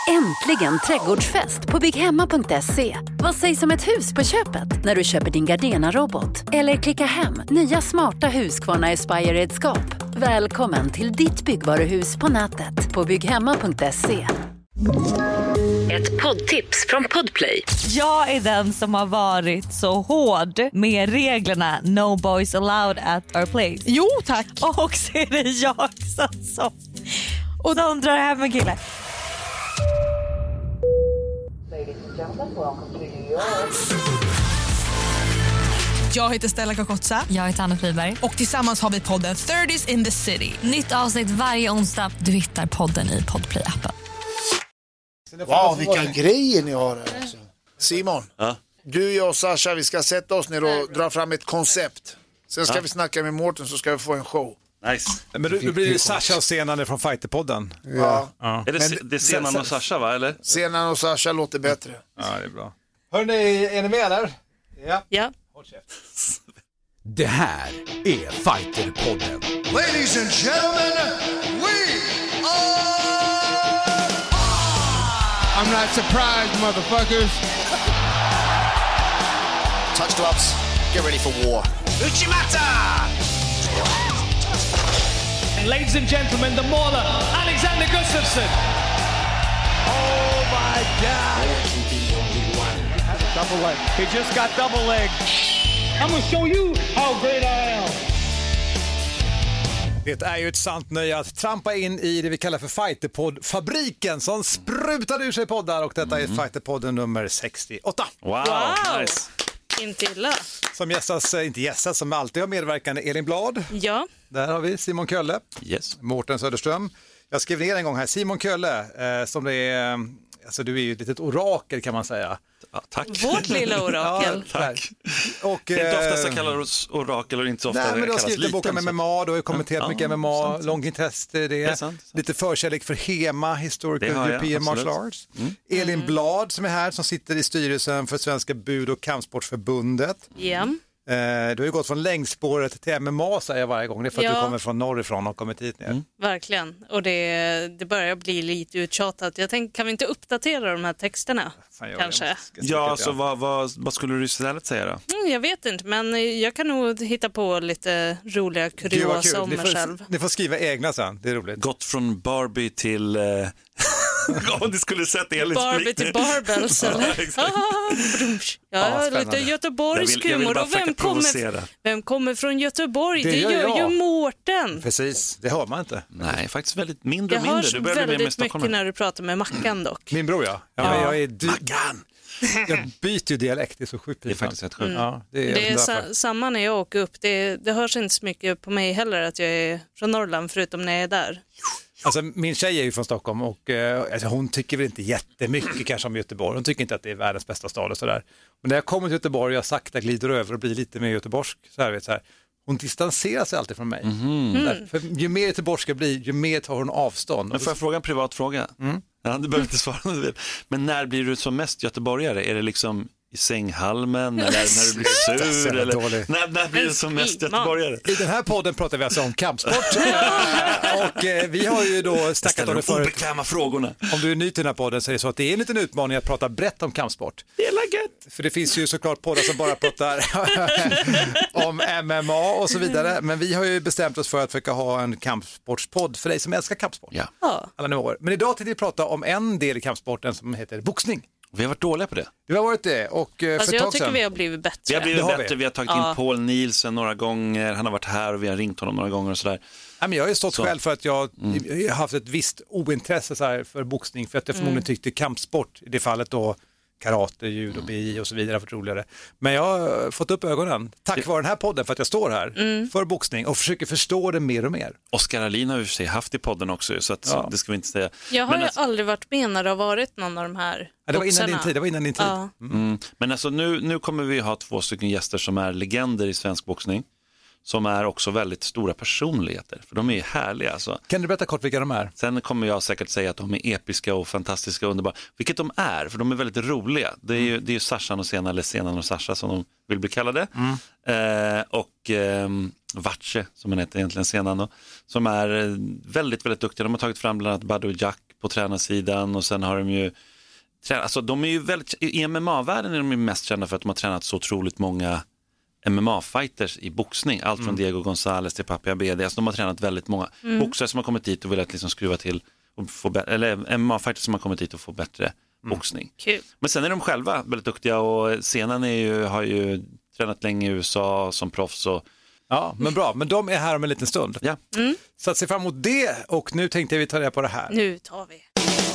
Äntligen trädgårdsfest på bygghemma.se. Vad sägs om ett hus på köpet när du köper din Gardena-robot? Eller klicka hem nya smarta Husqvarna Aspire-redskap. Välkommen till ditt byggvaruhus på nätet på bygghemma.se. Ett poddtips från Podplay. Jag är den som har varit så hård med reglerna No boys allowed at our place. Jo, tack. Och så är det jag som och de drar hem en kille. Jag heter Stella Kakotsa. Jag heter Anna Friberg. Och tillsammans har vi podden 30s in the City. Nytt avsnitt varje onsdag. Du hittar podden i Podplay-appen. Wow, vilka grejer ni har här alltså. Simon, du, jag och Sasha, vi ska sätta oss ner och dra fram ett koncept. Sen ska vi snacka med Mårten, så ska vi få en show. Nice. Men du blir ju Sasha och Senan från Fighterpodden. Ja. Är det Senan och Sasha, va? Eller? Senan och Sasha låter bättre. Ja, det är bra. Hörrni, är ni med eller? Ja. Håll käft. Det här är Fighterpodden. Ladies and gentlemen, we are... I'm not surprised, motherfuckers. Touch gloves, get ready for war. Uchimata! And ladies and gentlemen, the mauler, Alexander Gustafsson. Oh my God! Double leg. He just got double leg. I'm gonna show you how great I am. Det är ju ett sant nöje att trampa in i det vi kallar för Fighterpodd-fabriken som sprutar ur sig poddar, och detta är Fighterpodden nummer 68. Wow. Nice. Inte illa. Som som alltid har medverkande Elin Blad. Ja. Där har vi Simon Kölle. Yes. Mårten Söderström. Jag skrev ner en gång här, Simon Kölle, som det är, alltså du är ju ett litet orakel kan man säga. Ja, tack. Vårt lilla orakel. Ja, tack. Och, det är inte ofta så kallar oss orakel och inte så ofta nej, men du har kallas skrivit en bok om MMA, du har kommenterat mycket MMA, långt intresse det är sant. Lite förkärlek för HEMA, Historical European Martial Arts. Elin Blad som är här, som sitter i styrelsen för Svenska Bud- och Kampsportsförbundet. Ja. Du har ju gått från längdspåret till MMA, säger jag varje gång. Det är för att du kommer från norrifrån och kommit hit ner. Verkligen. Och det börjar bli lite uttjatat. Jag tänkte, kan vi inte uppdatera de här texterna? Kanske. Ja, så vad skulle du istället säga då? Jag vet inte, men jag kan nog hitta på lite roliga kuriosa om mig själv. Ni får skriva egna sen, det är roligt. Gått från Barbie till... om du skulle sett Barbie till Barbells eller? Ja, lite Göteborgs humor. Och vem kommer från Göteborg? Det gör ju Mårten. Precis, det hör man inte. Nej, faktiskt väldigt mindre. Du börjar bli väldigt mycket när du pratar med Mackan dock. Min bror, ja. Men jag är Mackan! Jag byter ju dialekt, det är så sjukt. Det är faktiskt rätt sjukt. Ja, det är samma när jag åker upp. Det hörs inte så mycket på mig heller att jag är från Norrland, förutom när jag är där. Alltså min tjej är ju från Stockholm och alltså, hon tycker väl inte jättemycket kanske om Göteborg. Hon tycker inte att det är världens bästa stad och sådär. Men när jag kommer till Göteborg och jag sakta glider över och blir lite mer göteborgsk så här, hon distanserar sig alltid från mig. För ju mer göteborgska blir, ju mer tar hon avstånd. Men får jag fråga en privat fråga? Ja, du behöver inte svara om du vill. Men när blir du som mest göteborgare? Är det liksom i sänghalmen eller när du blir sur eller när blir du som mest göteborgare? I den här podden pratar vi alltså om kampsport och vi har ju då snackat om det förut. Obekväma frågorna. Om du är ny till den här podden så är det så att det är en liten utmaning att prata brett om kampsport. Det är läget. För det finns ju såklart poddar som bara pratar om MMA och så vidare, men vi har ju bestämt oss för att försöka ha en kampsportspodd för dig som älskar kampsport. Ja. Alla nivåer. Men idag tänkte vi prata om en del i kampsporten som heter boxning. Vi har varit dåliga på det. Du har varit det. Och för jag tycker vi har blivit bättre. Vi har blivit bättre. Vi har tagit in Paul Nielsen några gånger. Han har varit här och vi har ringt honom några gånger och sådär. Ja, men jag har ju stått själv för att jag har haft ett visst ointresse så här för boxning. För att jag förmodligen tyckte kampsport, i det fallet då karate, judo, BI och så vidare, för roligare. Men jag har fått upp ögonen tack vare den här podden för att jag står här för boxning och försöker förstå det mer och mer. Oskar Alin har ju sig haft i podden också, så att det ska vi inte säga. Jag har ju aldrig varit med när det har varit någon av de här det var innan din tid. Ja. Men alltså nu kommer vi ha 2 stycken gäster som är legender i svensk boxning. Som är också väldigt stora personligheter. För de är härliga alltså. Kan du berätta kort vilka de är? Sen kommer jag säkert säga att de är episka och fantastiska och underbara. Vilket de är, för de är väldigt roliga. Det är ju Sashan och Sena, eller Senan och Sasha som de vill bli kallade. Och Vatche, som han heter egentligen, Senan då, som är väldigt, väldigt duktiga. De har tagit fram bland annat Badou Jack på tränarsidan och sen har de ju alltså de är ju väldigt, i MMA-världen är de ju mest kända för att de har tränat så otroligt många MMA-fighters i boxning, allt från Diego Gonzalez till Papi Abedi, alltså de har tränat väldigt många boxare som har kommit dit och velat liksom skruva till och få eller MMA-fighters som har kommit dit och få bättre boxning. Kul. Men sen är de själva väldigt duktiga och scenen har ju tränat länge i USA som proffs och ja, men bra. Men de är här om en liten stund. Ja. Så att se fram emot det och nu tänkte vi ta det på det här. Nu tar vi.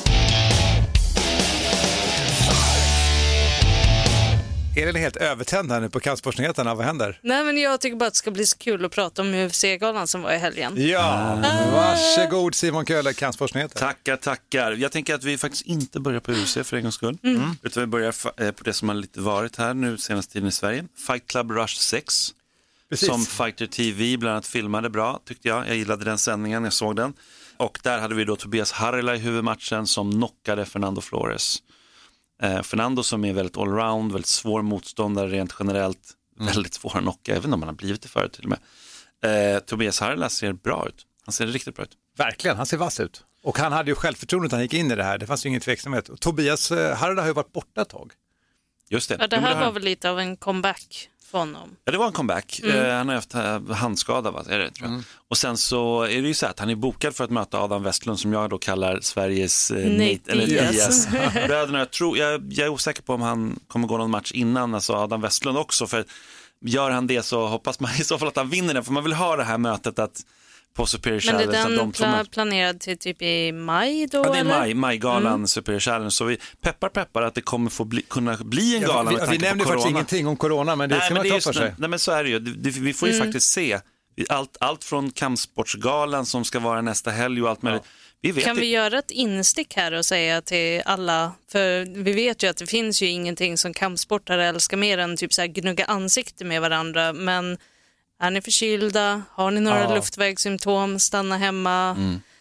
Är det helt övertänd här nu på Kampsportsnyheterna? Vad händer? Nej, men jag tycker bara att det ska bli så kul att prata om UFC-galan som var i helgen. Ja, varsågod Simon Köhler, Kampsportsnyheter. Tackar. Jag tänker att vi faktiskt inte börjar på UFC för en gångs skull. Utan vi börjar på det som har lite varit här nu senaste tiden i Sverige. Fight Club Rush 6. Precis. Som Fighter TV bland annat filmade bra tyckte jag. Jag gillade den sändningen, jag såg den. Och där hade vi då Tobias Harila i huvudmatchen som knockade Fernando Flores. Fernando som är väldigt allround, väldigt svår motståndare rent generellt. Väldigt svår att knocka, även om han har blivit det förut till och med. Tobias Harila ser bra ut. Han ser riktigt bra ut. Verkligen, han ser vass ut. Och han hade ju självförtroende att han gick in i det här. Det fanns ju ingen tveksamhet. Och Tobias Harila har ju varit borta ett tag. Just det. Ja, det här var väl lite av en comeback för honom. Ja, det var en comeback. Han har haft handskada, va? Är det, tror jag. Och sen så är det ju så att han är bokad för att möta Adam Westlund som jag då kallar Sveriges Nate Diaz. Bröderna, jag är osäker på om han kommer gå någon match innan, alltså Adam Westlund också, för gör han det så hoppas man i så fall att han vinner den, för man vill ha det här mötet att på Superior Challenge. Men är den planerad till typ i maj då? Ja, det är majgalan Superior Challenge, så vi peppar att det kommer kunna bli en gala. Vi nämnde faktiskt ingenting om corona, men det ska man ta för sig. Nej, men så är det ju. Vi får ju faktiskt se allt från kampsportsgalan som ska vara nästa helg och allt möjligt. Kan vi göra ett instick här och säga till alla, för vi vet ju att det finns ju ingenting som kampsportare älskar mer än typ så här gnugga ansikte med varandra, men är ni förkylda? Har ni några luftvägssymptom? Stanna hemma.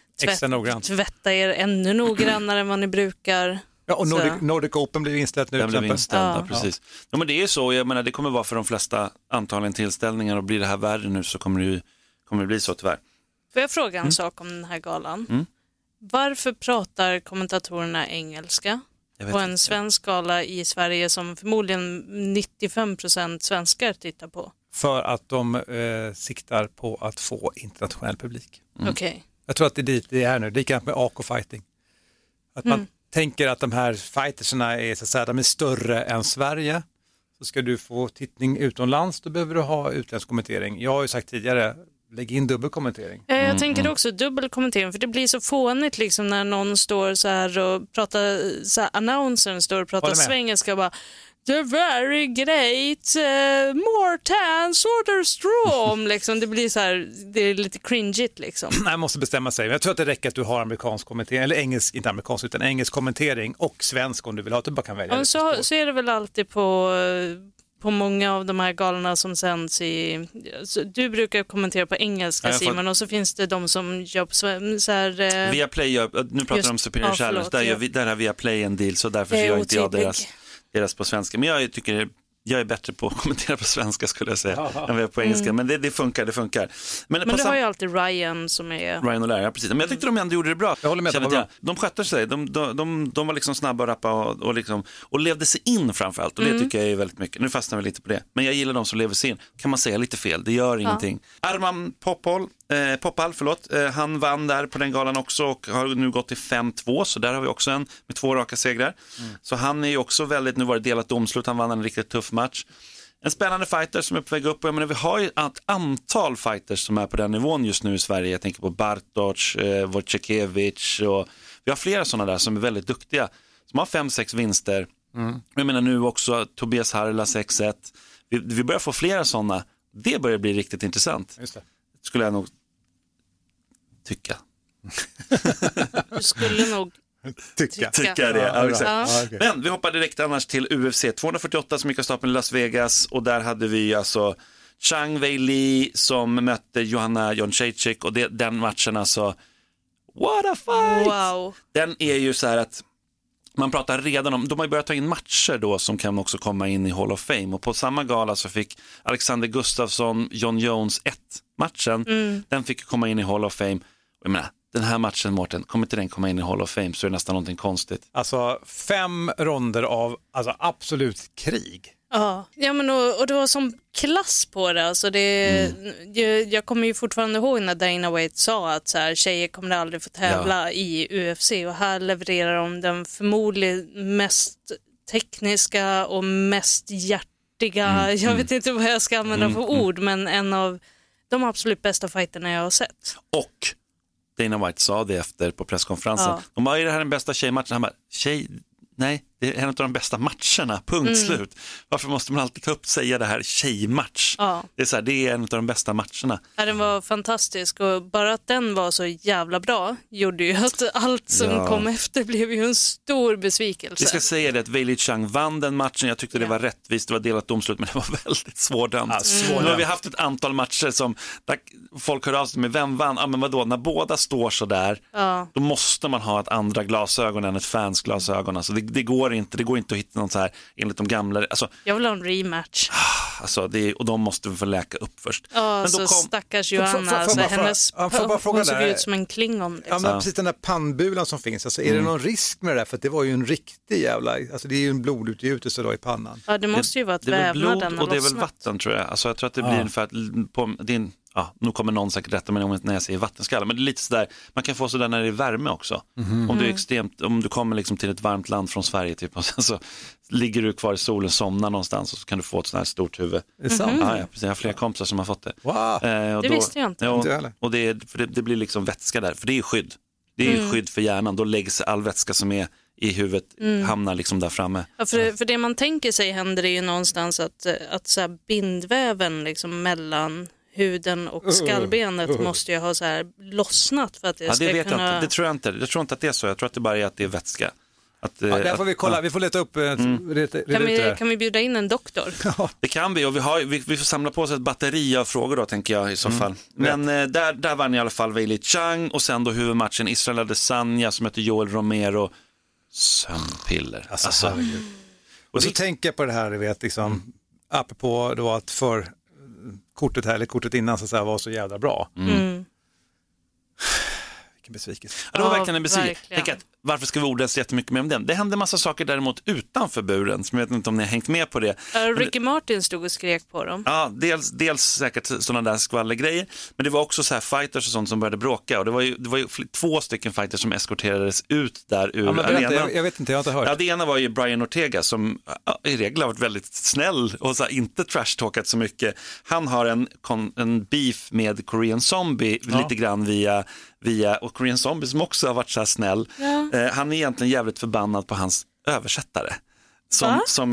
Tvätta er ännu noggrannare än vad ni brukar. Ja, och Nordic Open blev inställt nu. Den blev inställd, precis. Ja, men det är så, jag menar, det kommer vara för de flesta antagligen tillställningar, och blir det här värre nu så kommer det bli så tyvärr. Får jag fråga en sak om den här galan? Varför pratar kommentatorerna engelska på en svensk gala i Sverige som förmodligen 95% svenskar tittar på? För att de siktar på att få internationell publik. Okej. Jag tror att det är dit det är nu. Det är likadant med AK Fighting. Att man tänker att de här fightersarna är, så att säga, de är större än Sverige. Så ska du få tittning utomlands, då behöver du ha utländsk kommentering. Jag har ju sagt tidigare, lägg in dubbelkommentering. Ja, jag tänker också dubbelkommentering, för det blir så fånigt liksom när någon står så här och pratar, så här, announcern står och pratar svengelska och bara "The very great Morten Soderstrom", liksom. Det blir så här, det är lite cringeigt liksom. Nej, jag måste bestämma sig. Jag tror att det räcker att du har amerikansk kommentering, eller engelsk, inte amerikansk utan engelsk kommentering och svensk om du vill ha, du bara kan välja. Ja, så är det väl alltid på många av de här galorna som sänds i... Du brukar kommentera på engelska, Simon, och så finns det de som gör på så här... Viaplay, nu pratar vi om Superior Challenge, där har Viaplay en deal, så därför gör inte jag deras på svenska. Men jag tycker jag är bättre på att kommentera på svenska, skulle jag säga, än vi är på engelska. Men det funkar. Men du har ju alltid Ryan som är... Ryan och Larry, precis. Men jag tyckte de ändå gjorde det bra. Jag håller med. De skötte sig. De var liksom snabba och rappa och levde sig in framförallt. Och det tycker jag är väldigt mycket. Nu fastnar vi lite på det. Men jag gillar de som lever sig in. Kan man säga lite fel, det gör ingenting. Arman Poppal, han vann där på den galan också och har nu gått till 5-2, så där har vi också en med 2 raka segrar. Så han är ju också väldigt, nu var det delat domslut, han vann en riktigt tuff match. En spännande fighter som är på väg upp. Jag menar, vi har ju ett antal fighters som är på den nivån just nu i Sverige. Jag tänker på Bartosz, Wojciechowicz, och vi har flera sådana där som är väldigt duktiga, som har 5-6 vinster. Jag menar nu också Tobias Harila 6-1. Vi börjar få flera sådana. Det börjar bli riktigt intressant. Just det. Skulle jag nog tycka. Du skulle nog tycka det. Ja, exakt. Men vi hoppar direkt annars till UFC 248 som gick av stapeln i Las Vegas, och där hade vi alltså Zhang Weili som mötte Joanna Jędrzejczyk, och den matchen, alltså what a fight! Wow. Den är ju så här att man pratar redan om, de har ju börjat ta in matcher då som kan också komma in i Hall of Fame, och på samma gala så fick Alexander Gustafsson, John Jones 1-matchen, den fick komma in i Hall of Fame. Jag menar, den här matchen, Mårten, kommer inte den komma in i Hall of Fame så är det nästan någonting konstigt. Alltså 5 ronder av absolut krig. Ja, men och det var som klass på det. Alltså jag kommer ju fortfarande ihåg när Dana White sa att så här, tjejer kommer aldrig få tävla i UFC, och här levererar de den förmodligen mest tekniska och mest hjärtiga, jag vet inte vad jag ska använda för ord, men en av de absolut bästa fighterna jag har sett. Och Dana White sa det efter på presskonferensen. De bara, är det här den bästa tjejmatchen? Han bara, nej, det är en av de bästa matcherna, punkt slut. Varför måste man alltid säga det här tjejmatch? Det är så här, det är en av de bästa matcherna. Ja, den var fantastisk, och bara att den var så jävla bra gjorde ju att allt som kom efter blev ju en stor besvikelse. Vi ska säga det att Weili Chang vann den matchen. Jag tyckte det var rättvist, det var delat domslut, men det var väldigt svårdömt. Nu har vi haft ett antal matcher som där folk hör av sig med vem vann. Men vadå, när båda står så där, då måste man ha ett andra glasögon än ett fans glasögon. Alltså det går inte att hitta något så här enligt de gamla. Alltså, jag vill ha en rematch. Alltså och de måste få läka upp först. Men då stackars Johanna, alltså, hennes hon såg ut som en klingon. Liksom. Ja, men precis den där pannbulan som finns, alltså, är det någon risk med det där? För att det var ju en riktig jävla, alltså det är ju en blodutgjutelse då i pannan. Ja, det måste ju vara ett vävnaden. Och det är väl vatten, tror jag. Alltså jag tror att det blir ungefär på din. Ja, nu kommer någon säkert rätta mig när jag säger vattenskalle, men det är lite sådär, man kan få sådär när det är värme också. Om du kommer liksom till ett varmt land från Sverige typ, och sen så ligger du kvar i solen, somnar någonstans, och så kan du få ett sådant här stort huvud. Ja, precis. Jag har flera kompisar som har fått det. Wow. Det visste jag inte. Och det blir liksom vätska där, för det är skydd. Det är ju skydd för hjärnan, då läggs all vätska som är i huvudet hamnar liksom där framme. Ja, för det man tänker sig händer det ju någonstans att så här bindväven liksom mellan huden och skallbenet måste ju ha så här lossnat för att det ska vet kunna... jag inte. Det tror jag inte. Jag tror inte att det är så. Jag tror att det bara är att det är vätska. Där får vi kolla. Vi får leta upp kan vi bjuda in en doktor? Det kan vi, och vi får samla på oss ett batteri av frågor då, tänker jag i så fall. Men där vann i alla fall Weili Chang, och sen då huvudmatchen Israel Adesanya som heter Joel Romero. Sömnpiller. Alltså. Och så tänker jag på det här, du vet, liksom, apropå då att för kortet här, eller kortet innan så här, var så jävla bra. Vilken besvikelse. Ja, det var verkligen en besvikelse. Tänk att, varför ska vi orda så jättemycket mer om den? Det hände massa saker däremot utanför buren, som jag vet inte om ni har hängt med på det. Ricky Martin stod och skrek på dem. Ja, dels säkert sådana där skvallergrejer, men det var också så här fighters och sånt som började bråka, och det var ju 2 stycken fighters som eskorterades ut där ur arenan. Jag vet inte, jag har inte hört. Ja, det ena var ju Brian Ortega som i regel har varit väldigt snäll och så här, inte trash-talkat så mycket. Han har en beef med Korean Zombie lite grann via och Korean Zombie som också har varit så här snäll. Han är egentligen jävligt förbannad på hans översättare. Som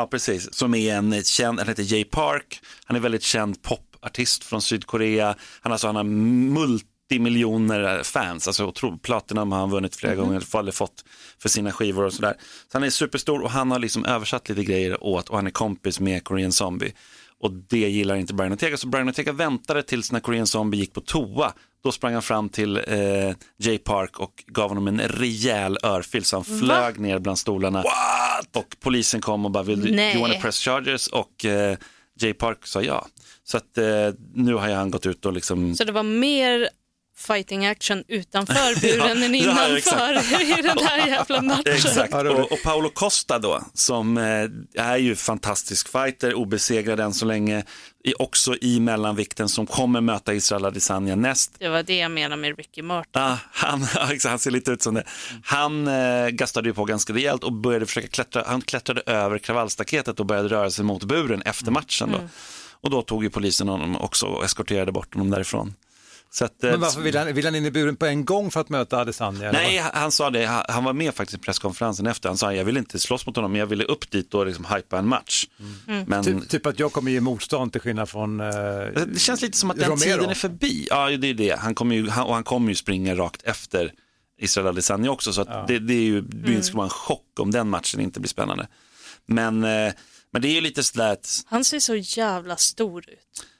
är en känd, han heter Jay Park. Han är väldigt känd popartist från Sydkorea. Han har multimiljoner fans, alltså Platinum har han vunnit flera gånger, eller fått för sina skivor och sådär. Så han är superstor, och han har liksom översatt lite grejer åt, och han är kompis med Korean Zombie. Och det gillar inte Brian Ortega, så Brian Ortega väntade tills när Korean Zombie gick på toa. Då sprang han fram till Jay Park och gav honom en rejäl örfil, så han flög ner bland stolarna. What? Och polisen kom och bara, you wanna press charges? Och Jay Park sa ja. Så att nu har han gått ut och liksom... Så det var mer fighting action utanför buren än innanför i den här jävla matchen. Exakt, och Paulo Costa då, som är ju fantastisk fighter, obesegrad än så länge, också i mellanvikten, som kommer möta Israel Adesanya näst. Det var det jag menade med Ricky Martin. Han ser lite ut som det. Han gastade ju på ganska rejält och började försöka klättra. Han klättrade över kravallstaketet och började röra sig mot buren efter matchen då. Och då tog ju polisen honom också och eskorterade bort honom därifrån. Så att, men varför vill han in i buren på en gång för att möta Adesanya? Nej, han sa det. Han var med faktiskt i presskonferensen efter. Han sa, jag vill inte slåss mot honom, men jag ville upp dit och liksom hypa en match. Men... Typ att jag kommer ge motstånd till skillnad från det känns lite som att den Romero. Tiden är förbi. Ja, det är det. Han kommer ju springa rakt efter Israel Adesanya också. Så att det är ju, det skulle vara en chock om den matchen inte blir spännande. Men det är ju lite sådär att... Han ser så jävla stor ut.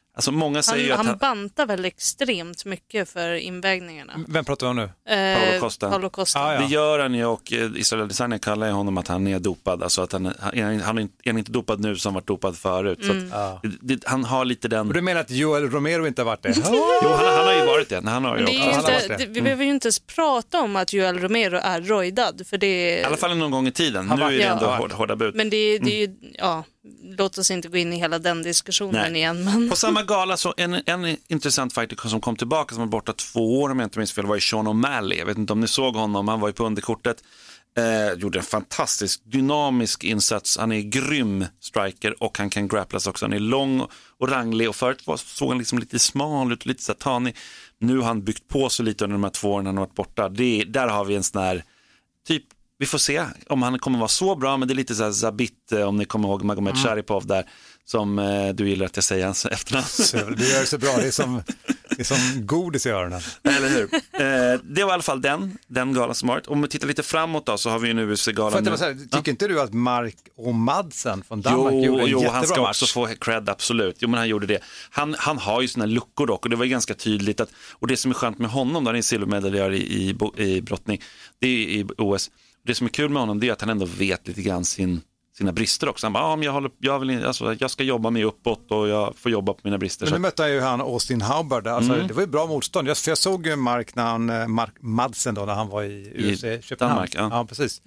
Alltså många säger ju att han bantar väl extremt mycket för invägningarna. Vem pratar vi om nu? Paulo Costa. Det gör han ju, och Israel Adesanya kallar ju honom att han är dopad. Alltså att han är inte dopad nu som varit dopad förut. Så att, han har lite den... Och du menar att Joel Romero inte har varit det? Jo, han har ju varit det. Han har ju vi behöver ju inte ens prata om att Joel Romero är rojdad. För det... I alla fall någon gång i tiden. Nu är det ändå hårda bud. Men det är ju... Ja. Låt oss inte gå in i hela den diskussionen igen. Men... På samma gala så en intressant fighter som kom tillbaka som var borta 2 år om jag inte minns fel var ju Sean O'Malley. Jag vet inte om ni såg honom, han var ju på underkortet. Gjorde en fantastisk dynamisk insats. Han är grym striker och han kan grapplas också. Han är lång och ranglig och förut såg han liksom lite smal ut och lite så tanig. Nu har han byggt på sig lite under de här 2 åren han har varit borta. Där har vi en sån här typ. Vi får se om han kommer vara så bra, men det är lite så här Zabit, om ni kommer ihåg Magomed Sharipov där, som du gillar att jag säger hans efternamn. Det gör så bra, det är som godis i öronen. Eller hur? Det var i alla fall den galan som varit. Om vi tittar lite framåt då så har vi ju nu UFC-galan. Tycker inte du att Mark och Madsen från Danmark gjorde en jättebra match? Han ska också få cred, absolut. Jo, men han gjorde det. Han har ju sina luckor dock, och det var ju ganska tydligt att, och det som är skönt med honom, där han är silvermedaljör i brottning, det är i OS. Det som är kul med honom det är att han ändå vet lite grann sina brister också. Han bara, jag ska jobba mig uppåt och jag får jobba på mina brister. Men nu mötte jag ju han Austin Hubbard. Alltså, det var ju bra motstånd. För jag såg ju Mark Madsen då, när han var i UFC Köpenhamn. Danmark, ja, precis.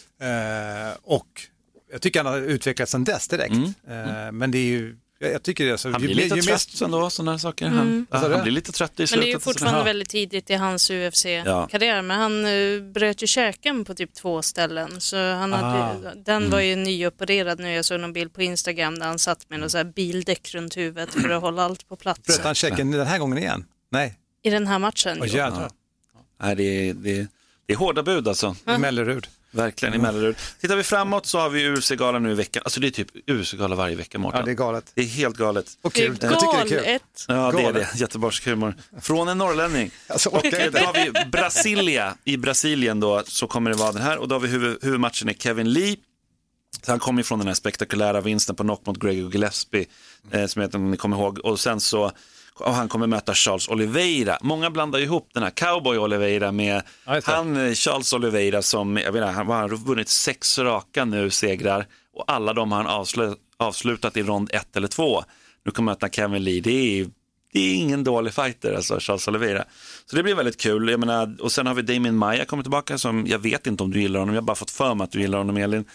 Och jag tycker han har utvecklats sedan dess direkt. Men det är ju... Jag tycker det, så han blir lite trött ändå, sådana här saker. Han blir lite trött i slutet. Men det är ju fortfarande väldigt tidigt i hans UFC-karriär. Men han bröt ju käken på typ 2 ställen. Så han den var ju nyopererad nu. Jag såg någon bild på Instagram där han satt med någon så här bildäck runt huvudet för att hålla allt på plats. Bröt han käken den här gången igen? Nej. I den här matchen? Nej, det är hårda bud alltså. I Mellerud. Verkligen i Mellerud. Tittar vi framåt så har vi UFC-gala nu i veckan. Alltså det är typ UFC-gala varje vecka, Mårten. Ja, det är galet. Det är helt galet. Och kul. Det är galet. Ja, det är det. Göteborgsk humor. Från en norrlänning. Alltså, och då har vi Brasilia. I Brasilien då så kommer det vara den här. Och då har vi huvudmatchen är Kevin Lee. Så han kommer ifrån den här spektakulära vinsten på knock mot Gregor Gillespie. Som jag vet inte om ni kommer ihåg. Och sen så... Och han kommer möta Charles Oliveira. Många blandar ihop den här Cowboy Oliveira med Charles Oliveira som, jag vet inte, han har vunnit 6 raka nu segrar. Och alla de har han avslutat i rond 1 eller 2. Nu kommer möta Kevin Lee. Det är ingen dålig fighter, alltså Charles Oliveira. Så det blir väldigt kul. Jag menar, och sen har vi Damian Maia kommer tillbaka som, jag vet inte om du gillar honom. Jag har bara fått för mig att du gillar honom, Elin.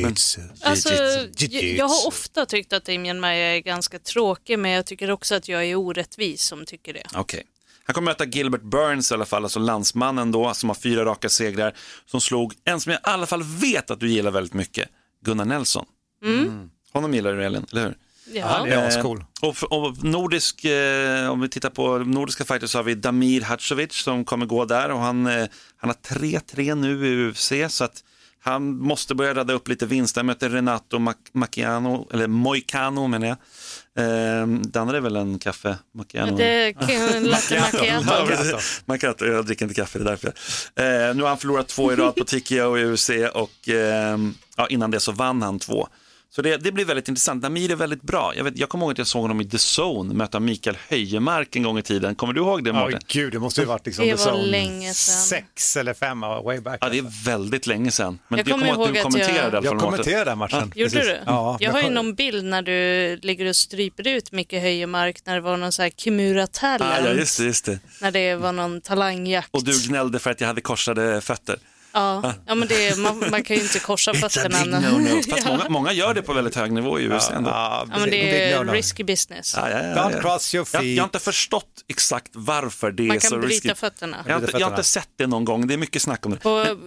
Jag har ofta tyckt att Damian Maia är ganska tråkig, men jag tycker också att jag är orättvis som tycker det. Okej. Han kommer möta Gilbert Burns i alla fall, alltså landsmannen då, som har 4 raka segrar, som slog en som jag i alla fall vet att du gillar väldigt mycket, Gunnar Nelson. Honom gillar du, Elin, eller hur? Ja. Det är cool. Och nordisk, om vi tittar på nordiska fighters så har vi Damir Hadzovic som kommer gå där och han har 3-3 nu i UFC, så att han måste börja rädda upp lite vinst. Han möter Renato Moicano menar jag. Det andra är väl en kaffe macchiato. Det är en latte macchiato. Macchiato, jag dricker inte kaffe, det är därför. Nu har han förlorat 2 i rad på TKO i UFC och innan det så vann han 2. Så det blir väldigt intressant. Damir är väldigt bra. Jag kommer ihåg att jag såg honom i The Zone möta Mikael Höjemark en gång i tiden. Kommer du ihåg det, Mårten? Ja, gud, det måste ju varit liksom The Zone 6 eller 5 way back. Ja, det är väldigt länge sedan. Men jag kommer ihåg att jag kommenterade den matchen. Gjorde du? Ja, jag har ju någon bild när du ligger och stryper ut Micke Höjemark när det var någon så här Kimura Talent. Ja, just det. När det var någon talangjakt. Och du gnällde för att jag hade korsade fötter. Ja, men man kan ju inte korsa fötterna. Fast många gör det på väldigt hög nivå i USA ändå. Ja, men det är risky business. Don't cross your feet. Jag har inte förstått exakt varför det är så risky. Man kan bryta fötterna. Jag har inte sett det någon gång. Det är mycket snack om det.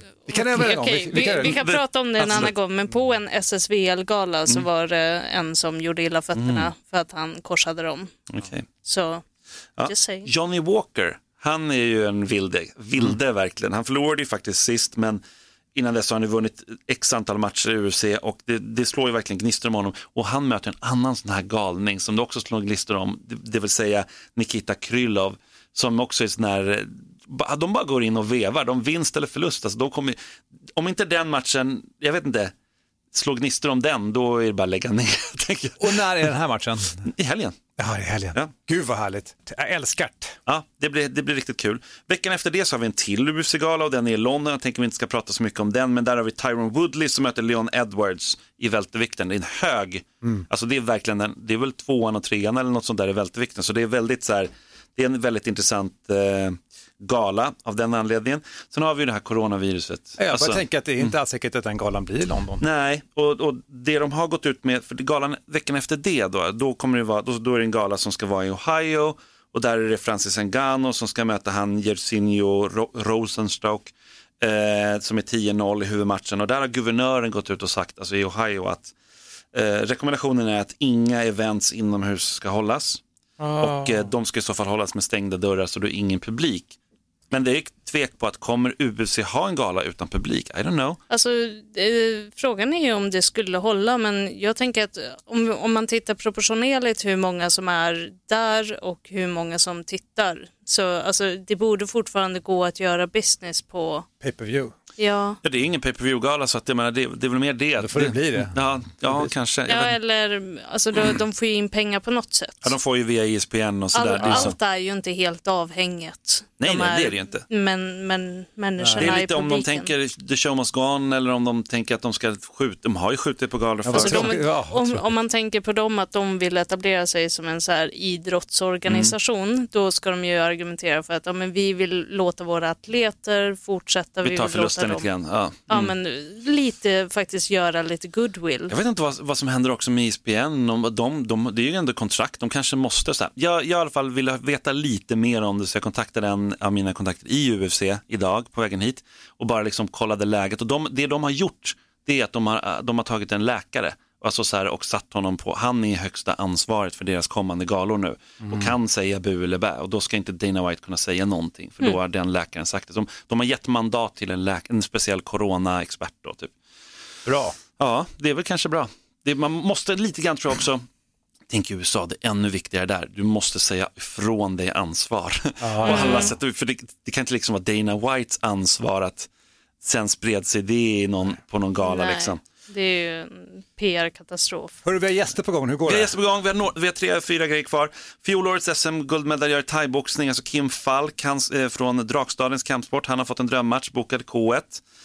Vi kan prata om det en annan gång. Men på en SSVL-gala så var det en som gjorde illa fötterna för att han korsade dem. Okay. Så, Johnny Walker. Han är ju en vilde verkligen. Han förlorade ju faktiskt sist, men innan dess har han vunnit x antal matcher i UFC och det slår ju verkligen gnistor om honom. Och han möter en annan sån här galning som det också slår gnistor om, det vill säga Nikita Krylov, som också är sån här, de bara går in och vevar, de vinst eller förlust. Alltså de kommer, om inte den matchen, jag vet inte, slå gnistor om den, då är det bara att lägga ner. Och när är den här matchen? I helgen. Ja, i helgen. Ja. Gud vad härligt. Jag älskar det. Ja, det blir riktigt kul. Veckan efter det så har vi en till UFC-gala och den är i London. Jag tänker vi inte ska prata så mycket om den, men där har vi Tyron Woodley som möter Leon Edwards i vältervikten. Det är en hög, alltså det är verkligen det är väl 2:an och 3:an eller något sånt där i vältervikten. Så det är väldigt så här, det är en väldigt intressant gala av den anledningen. Sen har vi ju det här coronaviruset. Jag bara tänker att det är inte alls säkert att den galan blir i London. Nej, och det de har gått ut med, för galan veckan efter det då kommer det vara, då är det en gala som ska vara i Ohio och där är det Francis Ngannou som ska möta han Jairzinho Rosenstruck som är 10-0 i huvudmatchen och där har guvernören gått ut och sagt, alltså i Ohio, att rekommendationen är att inga events inomhus ska hållas och de ska i så fall hållas med stängda dörrar så det är ingen publik. Men det är tvek på att kommer UFC ha en gala utan publik? I don't know. Alltså, frågan är ju om det skulle hålla, men jag tänker att om man tittar proportionerligt hur många som är där och hur många som tittar, så alltså, det borde fortfarande gå att göra business på pay-per-view. Ja. Ja, det är ingen pay-per-view-gala så att det är väl mer det. Då får det bli det. Ja, kanske. Ja, eller alltså, de får ju in pengar på något sätt. Ja, de får ju via ESPN och sådär. Allt är ju inte helt avhängigt. Nej, det är det ju inte. Men människorna det är lite i om de tänker The Show Must Go On eller om de tänker att de ska skjuta. De har ju skjutit på galor förut. Om man tänker på dem att de vill etablera sig som en så här idrottsorganisation, då ska de ju argumentera för att men vi vill låta våra atleter fortsätta. Vi tar förlusten lite grann. Ja, men lite faktiskt göra lite goodwill. Jag vet inte vad som händer också med ESPN. Det är ju ändå kontrakt. De kanske måste så här. Jag i alla fall vill veta lite mer om det, så jag kontaktade en av mina kontakter i UFC idag på vägen hit och bara liksom kollade läget. Och det de har gjort, det är att de har tagit en läkare alltså så här, och satt honom på, han är högsta ansvaret för deras kommande galor nu och kan säga bu eller bä, och då ska inte Dana White kunna säga någonting, för då har den läkaren sagt det. De har gett mandat till en speciell corona-expert då, typ. Bra. Ja, det är väl kanske bra. Man måste lite grann, tror jag också, tänk i USA, det är ännu viktigare där. Du måste säga ifrån dig ansvar på alla sätt. För det kan inte liksom vara Dana Whites ansvar att sen spred sig det på någon gala. Nej. Liksom. Det är ju en PR-katastrof. Hörru, vi har gäster på gång, hur går det? Vi har gäster på gång, vi har 3-4 grejer kvar. Fjolårets SM-guldmedaljör i thaiboxning, alltså Kim Falk från Drakstadens kampsport. Han har fått en drömmatch, bokad K1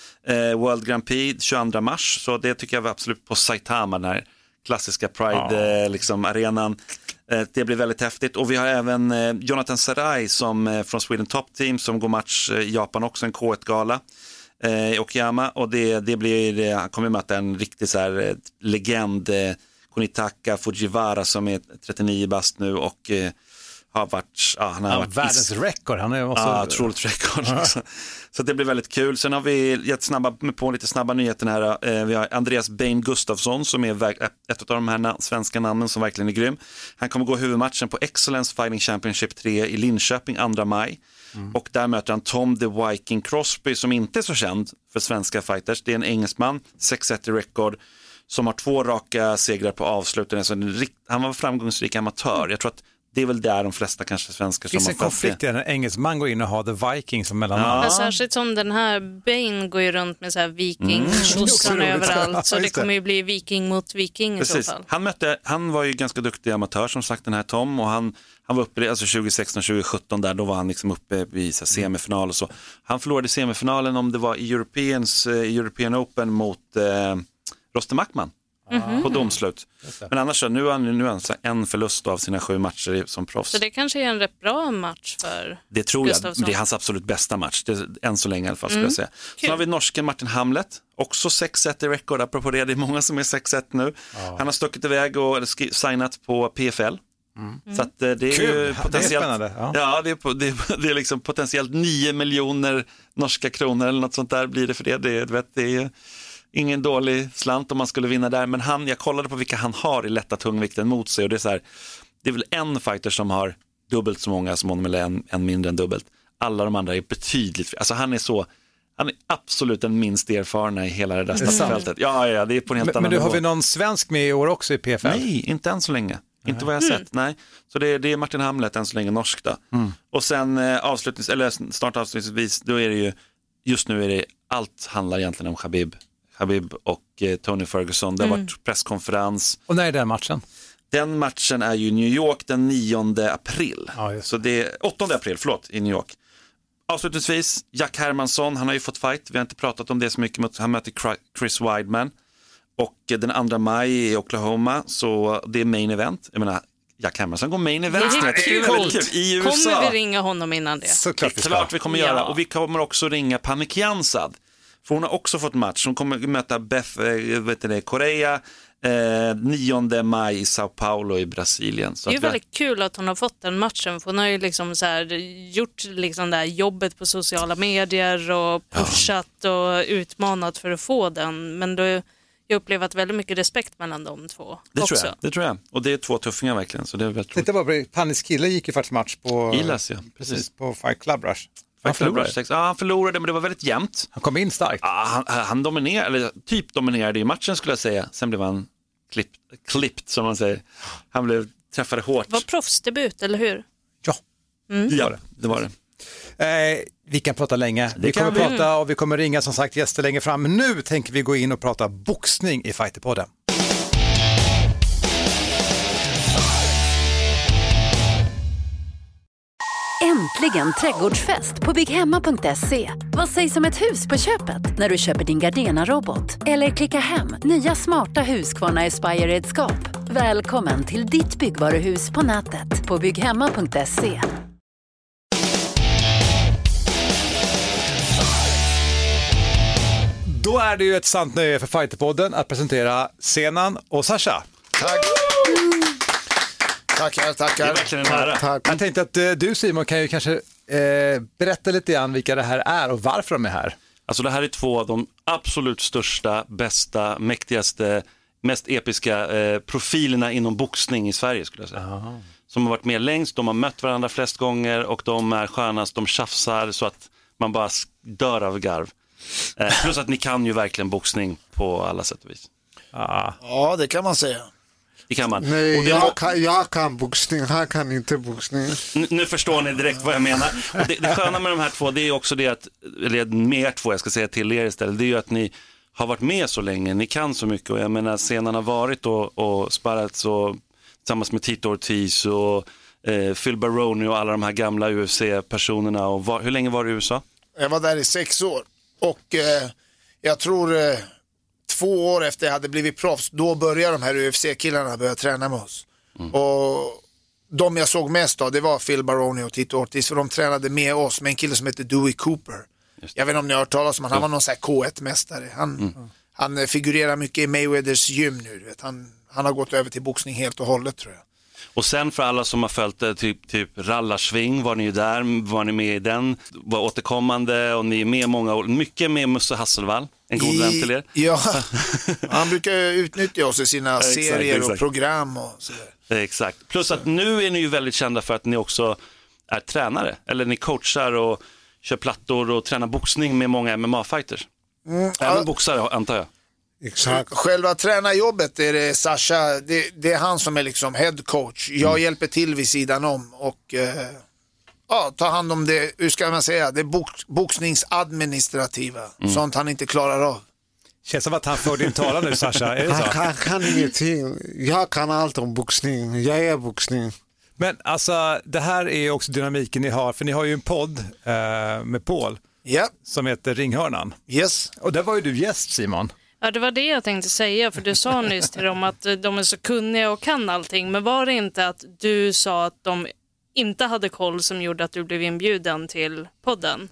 World Grand Prix 22 mars. Så det tycker jag var absolut på Saitama, den här klassiska Pride liksom, arenan. Det blir väldigt häftigt. Och vi har även Jonathan Sarai som från Sweden Top Team som går match i Japan också, en K1-gala. Okayama, och det blir, han kommer möta en riktig så här legend, Kunitaka Fujiwara, som är 39 bast nu och har varit, han har varit världens rekord, han är också otroligt rekord. Så det blir väldigt kul. Sen har vi gett på lite snabba nyheter här. Vi har Andreas Bain Gustafsson som är ett av de här svenska namnen som verkligen är grym. Han kommer gå huvudmatchen på Excellence Fighting Championship 3 i Linköping 2 maj. Och där möter han Tom the Viking Crosby, som inte är så känd för svenska fighters. Det är en engelsman, 6-1 i rekord, som har 2 raka segrar på avsluten. Han var framgångsrik amatör. Jag tror att det är väl där de flesta kanske svenskar som har fått det. Finns en konflikt i en engelsman går in och har The Viking som mellannamn? Ja. Särskilt som den här Bane går ju runt med så här viking-tjossan överallt. Så det kommer ju bli viking mot viking i så fall. Han var ju ganska duktig amatör, som sagt, den här Tom. Och han var uppe, alltså 2016-2017 där, då var han liksom uppe i semifinal och så. Han förlorade semifinalen, om det var i European Open mot Roster Mackman. På domslut. Men annars så, nu är han en förlust av sina 7 matcher som proffs. Så det kanske är en rätt bra match för det tror jag, Gustafsson. det är hans absolut bästa match, än så länge i alla fall, skulle jag säga. Så har vi norsken Martin Hamlet, också 6-1 i rekord, apropå det är många som är 6-1 nu. Han har stuckit iväg och signat på PFL. Så att det är ju potentiellt, det är liksom potentiellt 9 miljoner norska kronor eller något sånt där blir det för det. Det är ingen dålig slant om man skulle vinna där, men jag kollade på vilka han har i lätta tungvikten mot sig, och det är så här, det är väl en fighter som har dubbelt så många som honom, eller en mindre än dubbelt. Alla de andra är betydligt, alltså han är absolut den minst erfarna i hela det där startfältet. Ja, det är på en helt annan nivå. Men har vi någon svensk med i år också i PFL? Nej, inte än så länge. Inte vad jag har sett, nej. Så det är Martin Hamlet än så länge, norsk då. Och sen snart avslutningsvis, då är det ju, just nu är det, allt handlar egentligen om Khabib och Tony Ferguson. Det har varit presskonferens. Och när är den matchen? Den matchen är ju i New York den 9 april. Ja, så det är 8 april, i New York. Avslutningsvis, Jack Hermansson, han har ju fått fight. Vi har inte pratat om det så mycket, men han möter Chris Weidman. Och den 2 maj i Oklahoma, så det är main event. Jag menar, Jack Hermansson går main event. Det är kul. I USA. Kommer vi ringa honom innan det? Såklart vi kommer göra. Och vi kommer också ringa Pannie Kiansad. För hon har också fått match. Hon kommer möta Beth Correa 9 maj i Sao Paulo i Brasilien. Så det är väldigt kul att hon har fått den matchen. För hon har ju liksom så här, gjort liksom det här jobbet på sociala medier och pushat och utmanat för att få den. Men då jag upplever att väldigt mycket respekt mellan de två. Det tror jag. Och det är 2 tuffingar verkligen. Så det är väldigt roligt. Titta bara, Pannis kille gick ju faktiskt match på Ilas, ja. Precis. På Fight Club Rush. Han förlorade, men det var väldigt jämnt. Han kom in starkt. Han dominerade, eller typ dominerade i matchen skulle jag säga. Sen blev han klippt som man säger. Han blev träffade hårt. Var proffsdebut, eller hur? Ja, det var det. Vi kan prata länge. Vi kommer prata och vi kommer ringa som sagt gäster längre fram. Men nu tänker vi gå in och prata boxning i Fighterpodden. Äntligen trädgårdsfest på bygghemma.se. Vad sägs om ett hus på köpet när du köper din Gardena-robot? Eller klicka hem nya smarta Husqvarna Aspire-redskap. Välkommen till ditt byggvaruhus på nätet på bygghemma.se. Då är det ju ett sant nöje för Fighterpodden att presentera Senan och Sasha. Tackar. Det är verkligen nära. Jag tänkte att du Simon kan ju kanske berätta lite grann vilka det här är och varför de är här. Alltså det här är 2 av de absolut största, bästa, mäktigaste, mest episka profilerna inom boxning i Sverige skulle jag säga. Aha. Som har varit med längst, de har mött varandra flest gånger och de är skönast, de tjafsar så att man bara dör av garv. Plus att ni kan ju verkligen boxning på alla sätt och vis. Ja, det kan man säga. Det kan man. Nej, jag kan boxning, han kan inte boxning. Nu förstår ni direkt vad jag menar. Och det sköna med de här 2, det är också det att, eller med er 2, jag ska säga till er istället, det är ju att ni har varit med så länge, ni kan så mycket. Och jag menar, Senan har varit och sparrat så tillsammans med Tito Ortiz och Phil Baroni och alla de här gamla UFC-personerna. Och hur länge var du i USA? Jag var där i 6 år. Och jag tror 2 år efter jag hade blivit proffs, då började de här UFC-killarna börja träna med oss. Och de jag såg mest av, det var Phil Baroni och Tito Ortiz, för de tränade med oss med en kille som heter Dewey Cooper. Jag vet inte om ni har hört talas om han var någon sån här K1-mästare. Han figurerar mycket i Mayweathers gym nu. Du vet. Han har gått över till boxning helt och hållet, tror jag. Och sen för alla som har följt det, typ Rallarsving, var ni ju där, var ni med i den, var återkommande och ni är med många år, mycket med Musse Hasselvall, en god vän till er. Ja, han brukar utnyttja oss i sina serier och program och sådär. Exakt, plus att nu är ni ju väldigt kända för att ni också är tränare, eller ni coachar och kör plattor och tränar boxning med många MMA-fighters. Även boxare antar jag. Exakt. Själva tränarjobbet är det Sasha, det är han som är liksom head coach. Jag hjälper till vid sidan om och tar hand om det, hur ska man säga, det boxningsadministrativa, sånt han inte klarar av. Känns som att han får din talan nu, Sasha, är det så? Han kan ingenting, jag kan allt om boxning, jag är boxning. Men alltså, det här är också dynamiken ni har, för ni har ju en podd med Paul som heter Ringhörnan. Yes. Och där var ju du gäst, Simon. Ja, det var det jag tänkte säga, för du sa nyss till dem att de är så kunniga och kan allting. Men var det inte att du sa att de inte hade koll som gjorde att du blev inbjuden till podden?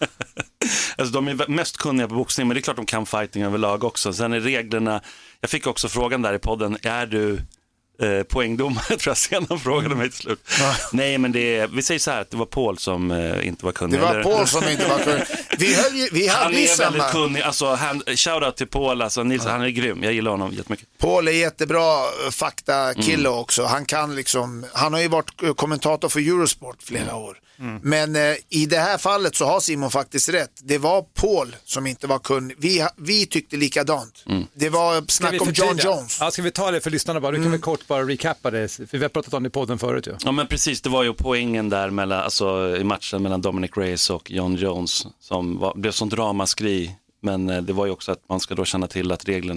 Alltså de är mest kunniga på boxning, men det är klart de kan fighting överlag också. Sen är reglerna, jag fick också frågan där i podden, är du poängdomare, tror jag senare frågade mig till slut. Nej, men vi säger så här att det var Paul som inte var kunnig. Det var Paul som inte var kunnig. Vi han är väldigt kunnig, alltså shoutout till Paul, alltså, Nils, han är grym, jag gillar honom jättemycket. Paul är jättebra faktakille också, han har ju varit kommentator för Eurosport flera år. Men i det här fallet så har Simon faktiskt rätt. Det var Paul som inte var kunnig. Vi tyckte likadant. Det var snack om John Jones. Ja, ska vi ta det för lyssnarna bara? Du kan vi kort bara recappa det, för vi har pratat om det i podden förut ju. Ja, men precis, det var ju poängen där i matchen mellan Dominic Reyes och John Jones som blev sånt ramaskri. Men det var ju också att man ska då känna till att reglerna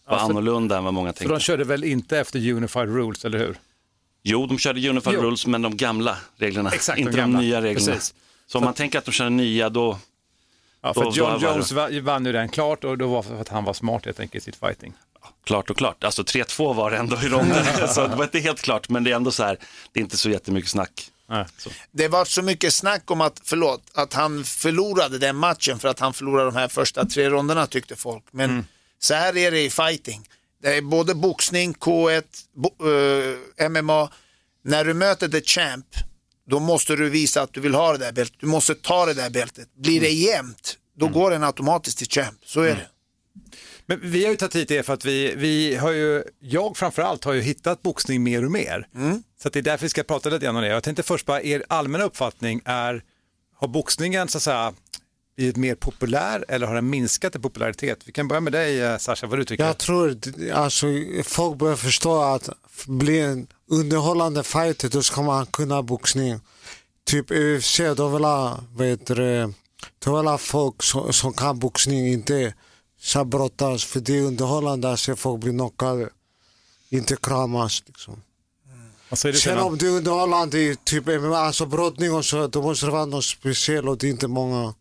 var annorlunda än vad många tänkte. För de körde väl inte efter Unified Rules, eller hur? Jo, de körde Unified Rules, men de gamla reglerna. Exakt, inte de nya reglerna. Precis. Så om man tänker att de körde nya, då... Ja, för John Jones vann ju den klart, och då var för att han var smart helt enkelt i sitt fighting. Klart och klart. Alltså 3-2 var det ändå i ronden. Så det var inte helt klart, men det är ändå så här, det är inte så jättemycket snack. Så. Det var så mycket snack om att han förlorade den matchen för att han förlorade de här första 3 ronderna, tyckte folk. Men så här är det i fighting. Det är både boxning, K1, MMA. När du möter the champ, då måste du visa att du vill ha det där bältet. Du måste ta det där bältet. Blir det jämnt, då går den automatiskt till champ. Så är det. Men vi har ju tagit hit det för att vi har ju, jag framförallt har ju hittat boxning mer och mer. Så att det är därför vi ska prata lite grann om det. Jag tänkte först bara, er allmänna uppfattning har boxningen så att säga blivit mer populär eller har den minskat i popularitet? Vi kan börja med dig, Sasha, vad du tycker? Jag tror alltså folk börjar förstå att bli en underhållande fighter, då ska man kunna boxning. Typ UFC, de vill ha folk som kan boxning, inte så brottas, för det är underhållande att se folk bli knockade, inte kramas liksom. Sen om det är underhållande typ alltså brottning och så, då måste det vara något speciellt och det är inte många.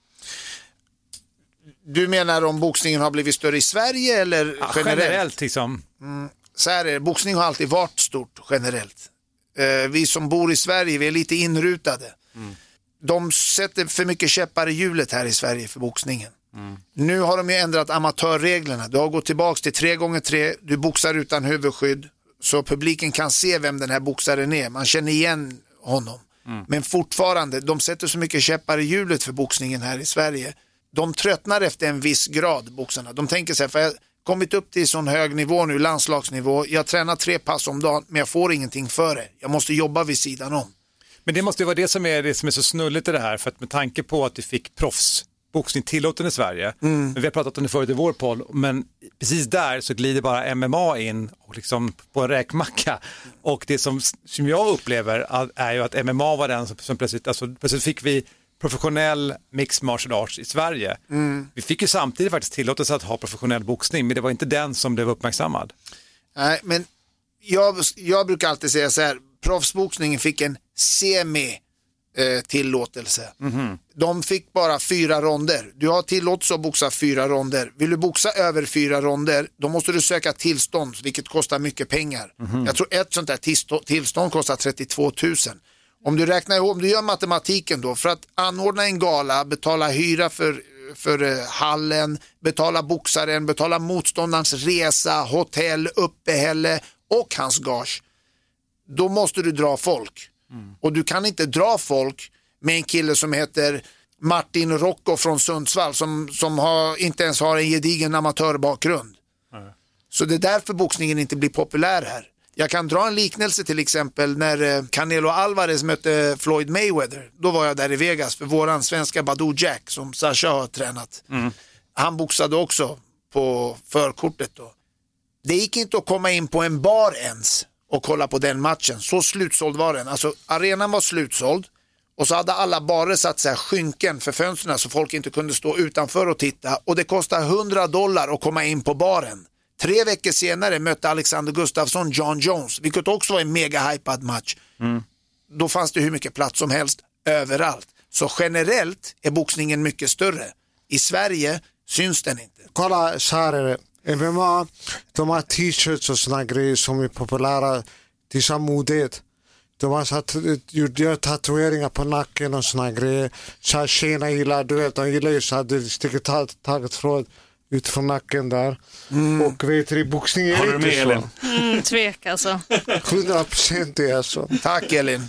Du menar om boxningen har blivit större i Sverige eller generellt liksom? Så här är det, boxning har alltid varit stort generellt. Vi som bor i Sverige, vi är lite inrutade. De sätter för mycket käppar i hjulet här i Sverige för boxningen. Nu har de ju ändrat amatörreglerna. Du har gått tillbaka till 3x3, du boxar utan huvudskydd, så publiken kan se vem den här boxaren är. Man känner igen honom. Men fortfarande, de sätter så mycket käppar i hjulet för boxningen här i Sverige. De tröttnar efter en viss grad, boxarna. De tänker sig, för jag har kommit upp till sån hög nivå nu, landslagsnivå. Jag tränar 3 pass om dagen, men jag får ingenting för det. Jag måste jobba vid sidan om. Men det måste ju vara det som är så snulligt i det här, för att med tanke på att vi fick proffsboxning tillåten i Sverige, men vi har pratat om det förut i vår podd, men precis där så glider bara MMA in och liksom på en räkmacka, och det som jag upplever är ju att MMA var den som plötsligt fick vi professionell mixed martial arts i Sverige. Vi fick ju samtidigt faktiskt tillåtelse att ha professionell boxning, men det var inte den som blev uppmärksammad. Nej, men jag brukar alltid säga så här, proffsboxningen fick en tillåtelse. De fick bara 4 ronder. Du har tillåtelse att boxa 4 ronder. Vill du boxa över 4 ronder, då måste du söka tillstånd, vilket kostar mycket pengar. Jag tror ett sånt där tillstånd kostar 32 000. Om du räknar ihop, om du gör matematiken då, för att anordna en gala, betala hyra för hallen, betala boxaren, betala motståndarens resa, hotell, uppehälle och hans gage, då måste du dra folk. Och du kan inte dra folk med en kille som heter Martin Rocco från Sundsvall som inte ens har en gedigen amatörbakgrund. Så det är därför boxningen inte blir populär här. Jag kan dra en liknelse till exempel när Canelo Alvarez mötte Floyd Mayweather. Då var jag där i Vegas för våran svenska Badou Jack som Sasha har tränat. Han boxade också på förkortet då. Det gick inte att komma in på en bar ens och kolla på den matchen. Så slutsåld var den. Alltså arenan var slutsåld och så hade alla barer satt så här skynken för fönsterna så folk inte kunde stå utanför och titta. Och det kostade $100 att komma in på baren. 3 veckor senare mötte Alexander Gustafsson John Jones, vilket också var en mega hypad match. Då fanns det hur mycket plats som helst överallt. Så generellt är boxningen mycket större. I Sverige syns den inte. Kolla, så här är det. MMA, de har t-shirts och såna grejer som är populära. Det är så modigt. De har gjort tatueringar på nacken och såna grejer. Så här tjejerna gillar, du vet, de gillar ju så här, du sticker taget tråd ut från nacken där. Och vet du, boxning är inte så. Elin? Tvek alltså. 100% är så. Tack Elin.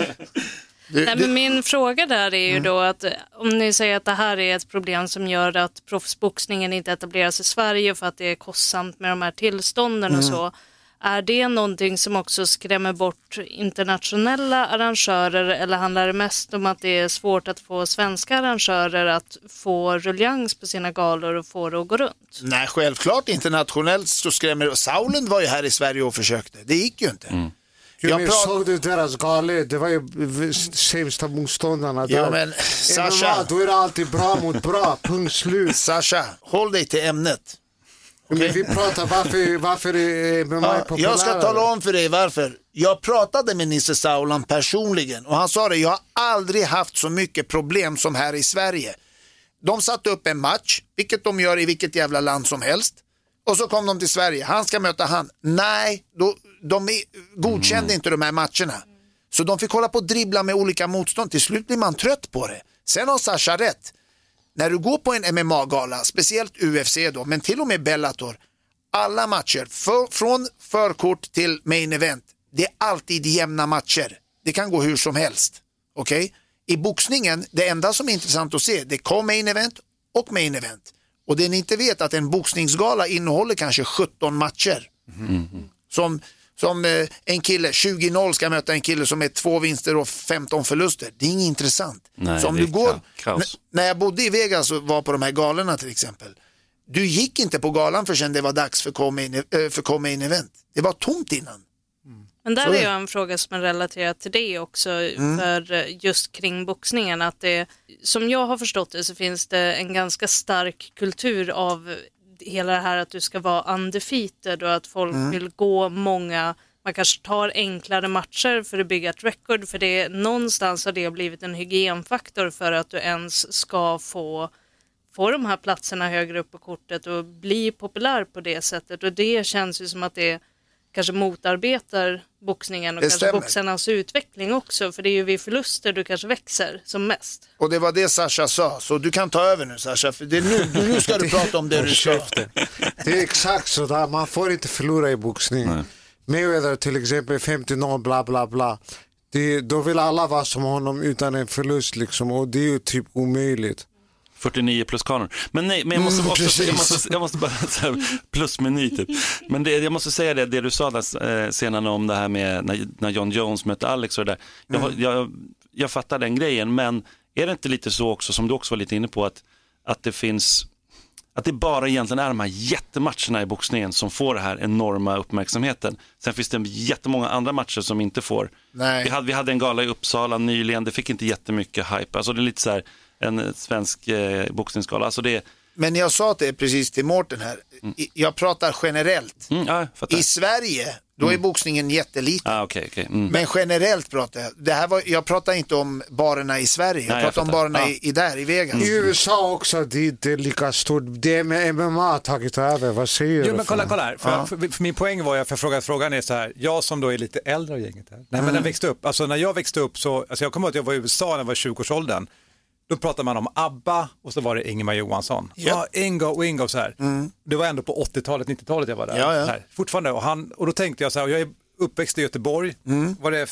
Nej, men min fråga där är ju då att om ni säger att det här är ett problem som gör att proffsboxningen inte etableras i Sverige för att det är kostsamt med de här tillstånden och så. Är det någonting som också skrämmer bort internationella arrangörer eller handlar det mest om att det är svårt att få svenska arrangörer att få ruljans på sina galor och få det att gå runt? Nej, självklart internationellt så skrämmer det. Saulund var ju här i Sverige och försökte. Det gick ju inte. Jag såg du deras galor, det var ju sämsta motståndarna där. Ja, men Sasha, då är det alltid bra mot bra, punkt slut. Sasha, håll dig till ämnet. Men vi pratar varför är MMA populär? Jag ska tala om för dig varför. Jag pratade med Nisse Saulan personligen och han sa det, jag har aldrig haft så mycket problem som här i Sverige. De satte upp en match, vilket de gör i vilket jävla land som helst. Och så kom de till Sverige, han ska möta han. Nej, de godkände inte de här matcherna. Så de fick hålla på och dribbla med olika motstånd. Till slut blir man trött på det. Sen har Sasha rätt. När du går på en MMA-gala, speciellt UFC då, men till och med Bellator, alla matcher, från förkort till main event, det är alltid jämna matcher. Det kan gå hur som helst. Okej? I boxningen, det enda som är intressant att se, det är main event och main event. Och det ni inte vet att en boxningsgala innehåller kanske 17 matcher. Som en kille, 20-0 ska möta en kille som är 2 vinster och 15 förluster. Det är inget intressant. Nej, så om du går, när jag bodde i Vegas och var på de här galorna till exempel, du gick inte på galan förrän det var dags för main event. Det var tomt innan. Men där är ju en fråga som är relaterad till det också, för just kring boxningen, att det, som jag har förstått det, så finns det en ganska stark kultur av hela det här att du ska vara undefeated och att folk vill gå många, man kanske tar enklare matcher för att bygga ett record, för det någonstans har det blivit en hygienfaktor för att du ens ska få de här platserna högre upp på kortet och bli populär på det sättet, och det känns ju som att det kanske motarbetar boxningen och det kanske stämmer. boxarnas utveckling också, för det är ju vid förluster du kanske växer som mest. Och det var det Sasha sa, så du kan ta över nu Sasha, för det är nu ska du prata om det du ska. Det är exakt så där, man får inte förlora i boxning. Mayweather till exempel 50-0 bla bla bla. Då vill alla vara som honom utan en förlust liksom, och det är ju typ omöjligt. 49 plus kanon. Men nej, men jag måste bara säga plusmeny typ. Men jag måste säga det du sa där senare om det här med när John Jones mötte Alex och det där. Jag fattar den grejen, men är det inte lite så också, som du också var lite inne på, att det finns, att det bara egentligen är de här jättematcherna i boxningen som får det här enorma uppmärksamheten. Sen finns det jättemånga andra matcher som inte får. Nej. Vi hade en gala i Uppsala nyligen, det fick inte jättemycket hype. Alltså det är lite så här en svensk boxningsgala. Alltså det... Men jag sa det precis till Mårten här. Jag pratar generellt. I Sverige, då är boxningen jätteliten. Okay. Men generellt pratar jag. Jag pratar inte om barerna i Sverige. Jag pratar om barerna i Vegas. I USA också, det är lika stort. Det med MMA har tagit över. Vad säger du? Jo, men kolla här. För min poäng var ju, för frågan är så här. Jag som då är lite äldre av gänget här. Men den växte upp. Alltså när jag växte upp så, alltså jag kommer ihåg att jag var i USA när jag var 20-årsåldern. Då pratade man om ABBA och så var det Ingemar Johansson. Ja, Ingo så här. Det var ändå på 80-talet, 90-talet jag var där. Ja. Här. Fortfarande. Och då tänkte jag så här, jag är uppväxt i Göteborg. Var det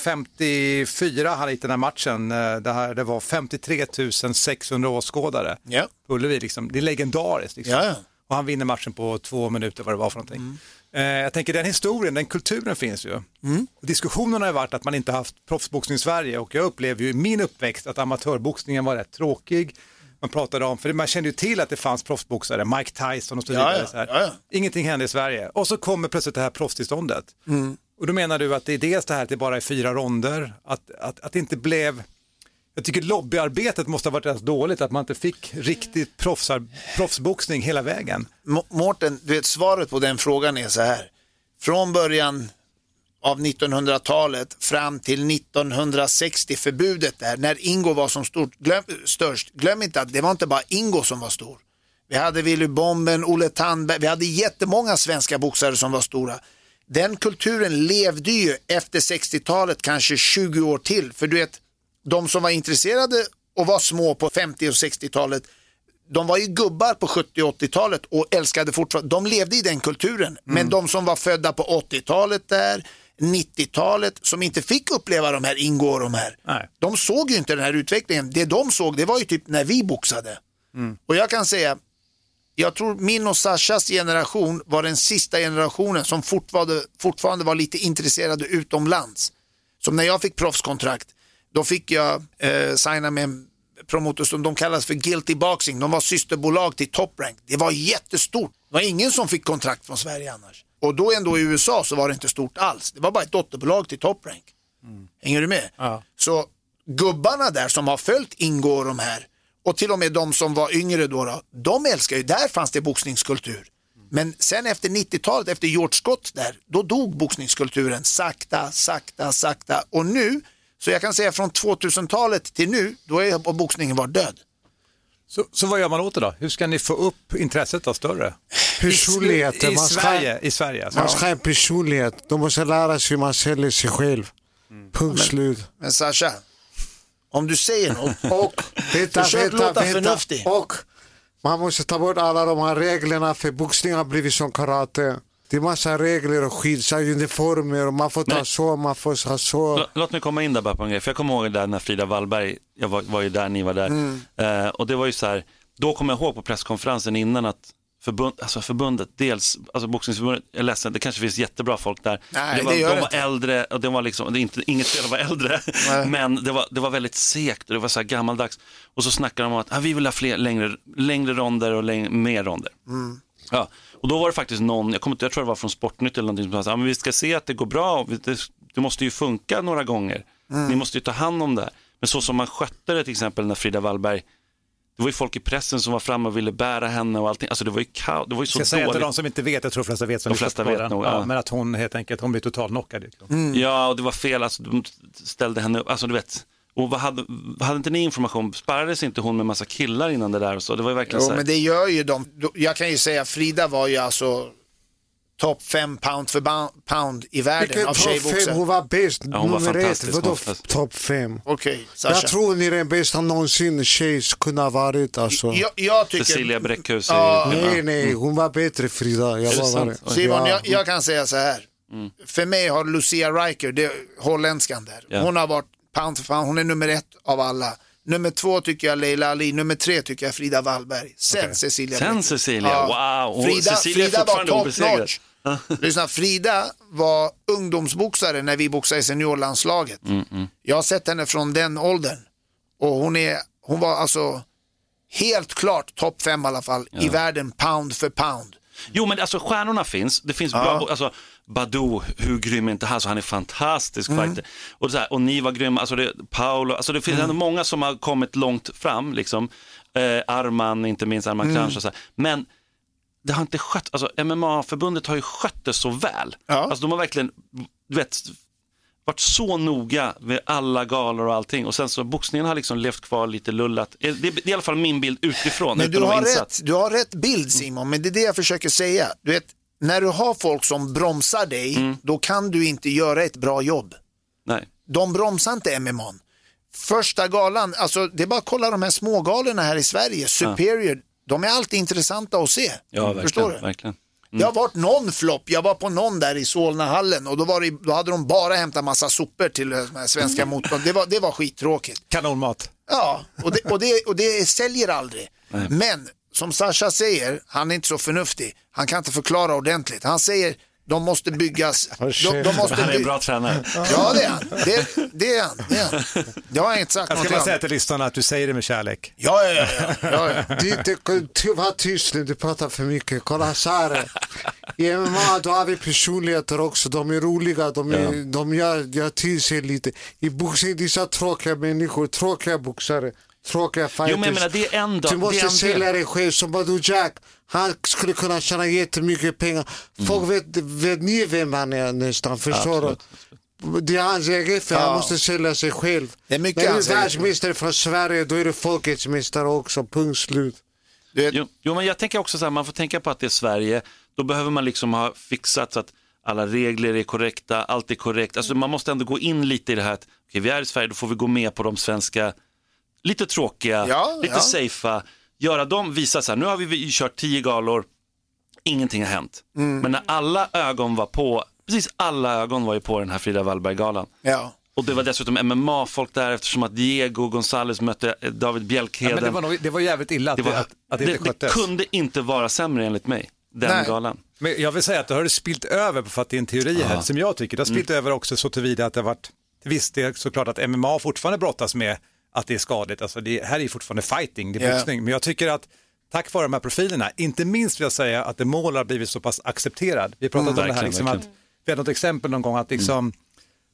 54 han gick den här matchen. Det var 53 600 åskådare. Ja. På Ullevi liksom. Det är legendariskt liksom. Ja. Och han vinner matchen på 2 minuter, vad det var för någonting. Jag tänker den historien, den kulturen finns ju. Och diskussionen har varit att man inte haft proffsboxning i Sverige, och jag upplever ju i min uppväxt att amatörboxningen var rätt tråkig. Man pratade om, för man kände ju till att det fanns proffsboxare, Mike Tyson och så vidare. Så här. Ja. Ingenting hände i Sverige. Och så kommer plötsligt det här proffstillståndet. Och då menar du att det är dels det här att det bara är 4 ronder, att det inte blev... Jag tycker lobbyarbetet måste ha varit rätt dåligt, att man inte fick riktigt proffsboxning hela vägen. Mårten, du vet, svaret på den frågan är så här. Från början av 1900-talet fram till 1960, förbudet där, när Ingo var som störst. Glöm inte att det var inte bara Ingo som var stor. Vi hade Willy Bomben, Olle Tandberg, vi hade jättemånga svenska boxare som var stora. Den kulturen levde ju efter 60-talet kanske 20 år till, för du vet, de som var intresserade och var små på 50- och 60-talet, de var ju gubbar på 70- och 80-talet och älskade fortfarande, de levde i den kulturen. Men de som var födda på 80-talet där, 90-talet, som inte fick uppleva de här Ingo och de här, de såg ju inte den här utvecklingen. Det de såg, det var ju typ när vi boxade. Och jag kan säga, jag tror min och Sashas generation var den sista generationen som fortfarande var lite intresserade utomlands. Som när jag fick proffskontrakt, då fick jag signa med en promotor som de kallas för Guilty Boxing. De var systerbolag till Top Rank. Det var jättestort. Det var ingen som fick kontrakt från Sverige annars. Och då ändå i USA så var det inte stort alls. Det var bara ett dotterbolag till Top Rank. Hänger du med? Ja. Så gubbarna där som har följt Ingo och de här, och till och med de som var yngre då, de älskar ju, där fanns det boxningskultur. Men sen efter 90-talet, efter George Scott där, då dog boxningskulturen sakta. Och nu, så jag kan säga från 2000-talet till nu, då är boxningen var död. Så vad gör man åt det då? Hur ska ni få upp intresset av större? Personlighet. I Sverige. Man ska ha en personlighet. De måste lära sig hur man säljer sig själv. Punkt slut. Men Sasha, om du säger något och försök låta förnuftig. Och man måste ta bort alla de här reglerna, för boxning har blivit som karate. Det är massa regler och skit, så uniformer och man får ta så, man får ha så. Låt mig komma in där bara på en grej, för jag kommer ihåg där när Frida Wallberg, jag var ju där, ni var där. Och det var ju så här, då kommer jag ihåg på presskonferensen innan att förbundet, dels, alltså boxningsförbundet, jag är ledsen, det kanske finns jättebra folk där. Nej, de var äldre och det var liksom, det är inte, inget fel att vara äldre, men det var väldigt segt och det var så här gammaldags. Och så snackade de om att vi vill ha fler längre ronder och mer ronder. Ja, och då var det faktiskt någon, jag tror det var från Sportnytt eller någonting som sa, men vi ska se att det går bra, det måste ju funka några gånger. Ni måste ju ta hand om det. Men så som man skötte det till exempel när Frida Wallberg, det var ju folk i pressen som var framme och ville bära henne och allting. Alltså det var ju kaos, det var ju så dåligt. Ska säga till de som inte vet, jag tror flesta vet som de flesta vet nog, ja. Men att hon helt enkelt, hon blev totalt knockad. Ja, och det var fel, alltså de ställde henne upp, alltså du vet. Och vad hade inte ni information? Sparades inte hon med massa killar innan det där och så? Det var ju verkligen så här. Men det gör ju de. Jag kan ju säga Frida var ju alltså topp 5 pound för pound i världen av tjejboxare. Hon var bäst, ja, hon var fantastisk. Vadå topp 5? Okej, jag tror hon är den bästa någonsin tjej kunde ha varit. Alltså. Jag tycker... Cecilia Bräckhus. Nej, hon var bättre Frida. Simon, jag kan säga så här. För mig har Lucia Riker, det holländskan där. Hon har varit pound för pound, hon är nummer 1 av alla. Nummer 2 tycker jag Leila Ali, nummer 3 tycker jag Frida Wallberg. Sen Cecilia. Sen Cecilia, wow. Frida var top notch. Lyssna, Frida var ungdomsboxare när vi boxade i seniorlandslaget. Jag har sett henne från den åldern. Och hon var alltså helt klart topp 5 i alla fall i världen pound för pound. Jo, men alltså stjärnorna finns. Det finns bra, alltså Badou, hur grym är inte han? Så han är fantastisk fighter. Och så här, och ni var grymma, alltså Paolo, alltså det finns ändå många som har kommit långt fram liksom. Arman, inte minst Arman Kranch och så här. Men det har inte skött, alltså MMA-förbundet har ju skött det så väl. Alltså de har verkligen, du vet, varit så noga med alla galor och allting. Och sen så boxningen har liksom levt kvar lite lullat. Det är i alla fall min bild utifrån. Men du har rätt bild, Simon, men det är det jag försöker säga. Du vet, när du har folk som bromsar dig, då kan du inte göra ett bra jobb. Nej. De bromsar inte MMA. Första galan, alltså det är bara att kolla de här smågalorna här i Sverige. Superior, de är alltid intressanta att se. Ja, verkligen. Förstår du? Verkligen. Det har varit någon flopp. Jag var på någon där i Solnahallen och då hade de bara hämtat massa sopor till de här svenska motstånd. Det var skittråkigt. Kanonmat. Ja, och det säljer aldrig. Nej. Men som Sasha säger, han är inte så förnuftig. Han kan inte förklara ordentligt. Han säger de måste byggas. Han är en bra tränare. Ja, det är han. Det är han. Jag har inte sagt något. Jag ska bara säga till lyssnarna att du säger det med kärlek. Ja. Var tyst nu, du pratar för mycket. Kolla så här. I MMA då har vi personligheter också. De är roliga, de gör till sig lite. I boxning, dessa tråkiga människor, tråkiga boxare, tråkiga fighters. Jo, men jag menar, det är en dag. Du måste sälja dig själv som Badou Jack. Han skulle kunna tjäna jättemycket pengar. Folk vet ni vem han är nästan, förstår du? Det är hans egen, för han måste sälja sig själv. Det är mycket. När du är världsmästare från Sverige, då är du folkets mästare också, punkt slut. Jo, men jag tänker också så här, man får tänka på att det är Sverige. Då behöver man liksom ha fixat så att alla regler är korrekta, allt är korrekt. Alltså man måste ändå gå in lite i det här att vi är i Sverige, då får vi gå med på de svenska lite tråkiga, lite safea. Göra dem, visa så här, nu har vi kört 10 galor, ingenting har hänt. Men när alla ögon var på, precis alla ögon var ju på den här Frida Wallberg-galan. Ja. Och det var dessutom MMA-folk där, eftersom att Diego González mötte David Bjälkheden. Ja, men det var jävligt illa att det inte sköttes. Det kunde inte vara sämre enligt mig, den galan. Men jag vill säga att det har spilt över, för att det är en teori här som jag tycker. Det har spilt över också så tillvida att det har varit, visst det är såklart att MMA fortfarande brottas med att det är skadligt. Alltså det här är fortfarande fighting, det är boxning. Men jag tycker att tack vare de här profilerna, inte minst vill jag säga att det mål har blivit så pass accepterad. Vi har pratat om det här, liksom, att vi hade något exempel någon gång att liksom,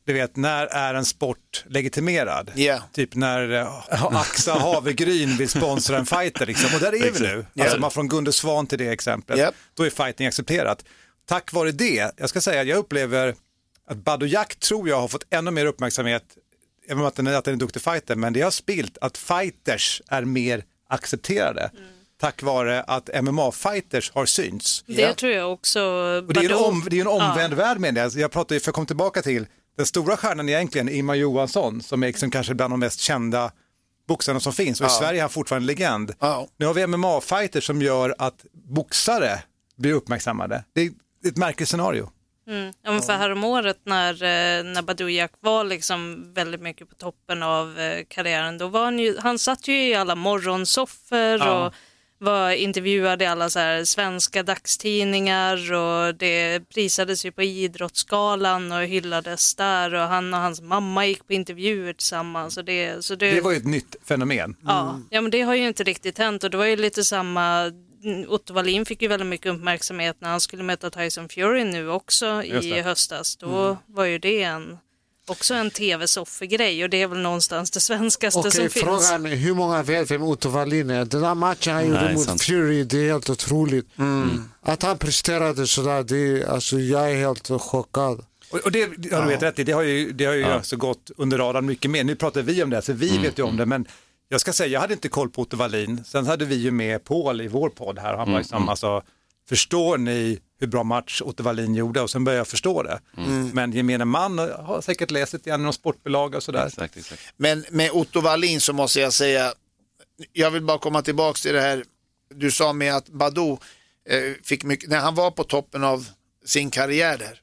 du vet, när är en sport legitimerad? Yeah. Typ när Axa Havregryn vill sponsra en fighter liksom. Och där är vi nu. Alltså man från Gunde Svan till det exemplet. Då är fighting accepterat. Tack vare det, jag ska säga att jag upplever att Badou Jack tror jag har fått ännu mer uppmärksamhet, även om att den är en duktig fighter, men det har spilt att fighters är mer accepterade. Tack vare att MMA-fighters har synts. Det tror jag också. Och det är en omvänd värld med det. Jag pratar ju, för att komma tillbaka till den stora stjärnan egentligen, Ingemar Johansson, som är liksom kanske bland de mest kända boxarna som finns. Och i Sverige är han fortfarande legend. Nu har vi MMA-fighters som gör att boxare blir uppmärksammade. Det är ett märkligt scenario. Ja, men för häromåret när Badou Jack var liksom väldigt mycket på toppen av karriären, då var han satt ju i alla morgonsoffer och var intervjuad i alla så här svenska dagstidningar, och det prisades ju på Idrottsgalan och hyllades där, och han och hans mamma gick på intervjuer tillsammans. Så det var ju ett nytt fenomen. Ja, men det har ju inte riktigt hänt, och det var ju lite samma. Otto Wallin fick ju väldigt mycket uppmärksamhet när han skulle möta Tyson Fury nu också i höstas. Då var ju det också en tv-soffergrej, och det är väl någonstans det svenskaste som finns. Frågan är hur många vet vem Otto Wallin är? Den där matchen han gjorde mot Fury, det är helt otroligt. Att han presterade sådär, alltså jag är helt chockad. Och det har du vet rätt i, det har ju alltså gått under radarn mycket mer. Nu pratar vi om det, så vi vet ju om det, men jag ska säga, jag hade inte koll på Otto Wallin. Sen hade vi ju med Paul i vår podd här. Han var liksom, alltså, förstår ni hur bra match Otto Wallin gjorde? Och sen började jag förstå det. Men gemene man har säkert läst det i någon sportbolag och sådär. Exakt. Men med Otto Wallin så måste jag säga, jag vill bara komma tillbaka till det här du sa med att Badou fick mycket, när han var på toppen av sin karriär där.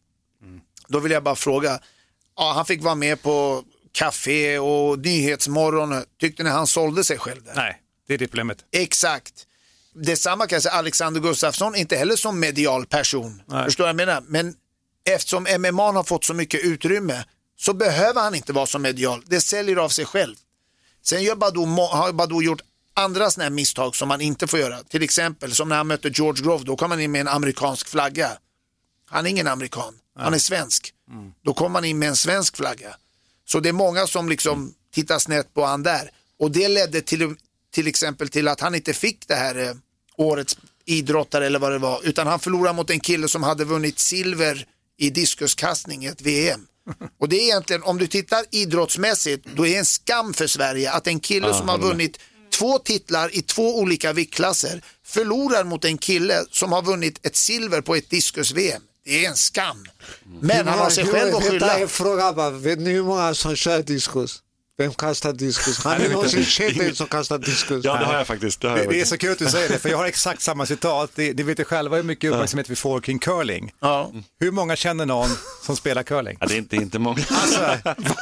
Då vill jag bara fråga, han fick vara med på Café och Nyhetsmorgon. Tyckte ni han sålde sig själv där? Nej, det är det problemet. Exakt. Detsamma kan jag säga, Alexander Gustafsson, inte heller som medial person. Förstår jag menar? Men eftersom MMA har fått så mycket utrymme så behöver han inte vara som medial. Det säljer av sig själv. Sen har Badou gjort andra såna här misstag som man inte får göra. Till exempel som när han mötte George Grove, då kom han in med en amerikansk flagga. Han är ingen amerikan, han är svensk. Då kom han in med en svensk flagga. Så det är många som liksom tittar snett på han där. Och det ledde till exempel till att han inte fick det här årets idrottare eller vad det var. Utan han förlorade mot en kille som hade vunnit silver i diskuskastning i ett VM. Och det är egentligen, om du tittar idrottsmässigt, då är det en skam för Sverige att en kille som har vunnit 2 titlar i 2 olika viktklasser förlorar mot en kille som har vunnit ett silver på ett diskus-VM. Det är en skam. Men han har sig själv att skylla. Vet ni hur många som kör diskus? Vem kastar diskus? Han är någonsin känd som kastar diskus. Ja, det har jag faktiskt. Det är så kul att du säger det, för jag har exakt samma citat. Det vet jag själva hur mycket uppmärksamhet vi får kring curling. Hur många känner någon som spelar curling? Ja, det är inte många. Alltså,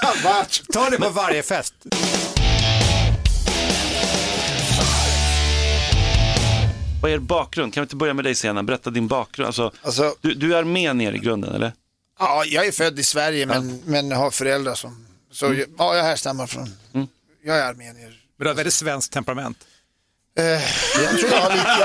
ta det på varje fest. Vad är er bakgrund? Kan vi inte börja med dig senare? Berätta din bakgrund. Alltså, du är armenier i grunden, eller? Ja, jag är född i Sverige men har föräldrar som... Så jag härstammar från... Jag är armenier. Men du har väldigt svenskt temperament. Jag tror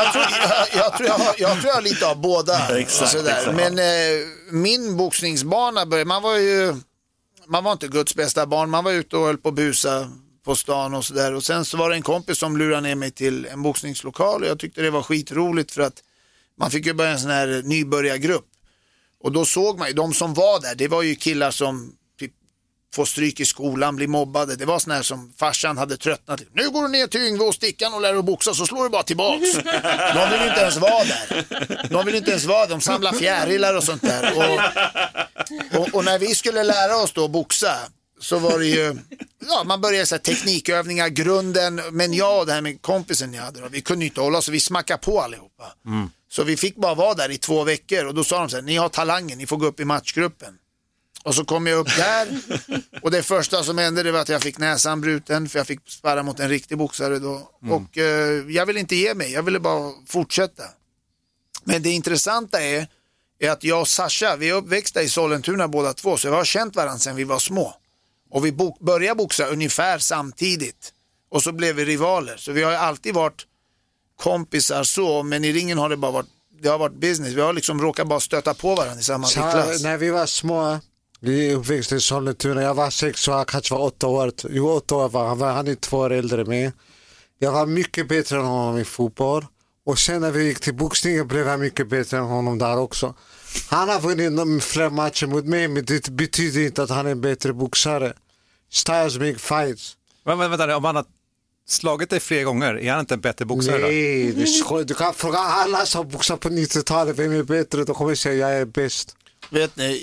jag har lite av båda. Exakt. Men min boxningsbana började... Man var inte Guds bästa barn. Man var ute och höll på att busa på stan och sådär. Och sen så var det en kompis som lurade ner mig till en boxningslokal. Och jag tyckte det var skitroligt för att man fick ju börja en sån här nybörjargrupp. Och då såg man ju, de som var där, det var ju killar som typ får stryk i skolan, blir mobbade. Det var sån här som farsan hade tröttnat. Nu går du ner till Yngve och Stickan och lär dig boxa, så slår du bara tillbaks. De vill inte ens vara där. De samlar fjärilar och sånt där. Och när vi skulle lära oss då boxa, så var det ju, man började så här teknikövningar, grunden, men jag och det här med kompisen jag hade då, vi kunde inte hålla oss, så vi smackade på allihopa. Så vi fick bara vara där i 2 veckor, och då sa de så här: ni har talangen, ni får gå upp i matchgruppen. Och så kom jag upp där, och det första som hände, det var att jag fick näsan bruten, för jag fick sparra mot en riktig boxare då. Och jag ville inte ge mig, jag ville bara fortsätta. Men det intressanta är att jag och Sasha, vi är uppväxta i Sollentuna båda två, så vi har känt varandra sedan vi var små. Och vi började boxa ungefär samtidigt. Och så blev vi rivaler. Så vi har ju alltid varit kompisar så. Men i ringen har det har varit business. Vi har liksom råkat bara stöta på varandra i samma klass. När vi var små, Vi uppväxte i Sollentuna. Jag var 6 år, kanske var 8 år. Jo, 8 år var han. Han är 2 år äldre än mig. Jag var mycket bättre än honom i fotboll. Och sen när vi gick till boxningen blev jag mycket bättre än honom där också. Han har vunnit fler matcher mot mig, men det betyder inte att han är en bättre boxare. Styles make fights. Men vänta, om han har slagit dig fler gånger, är han inte en bättre boxare? Nej, du kan fråga alla som boxar på 90-talet, vem är bättre? Då kommer jag säga jag är bäst. Vet ni,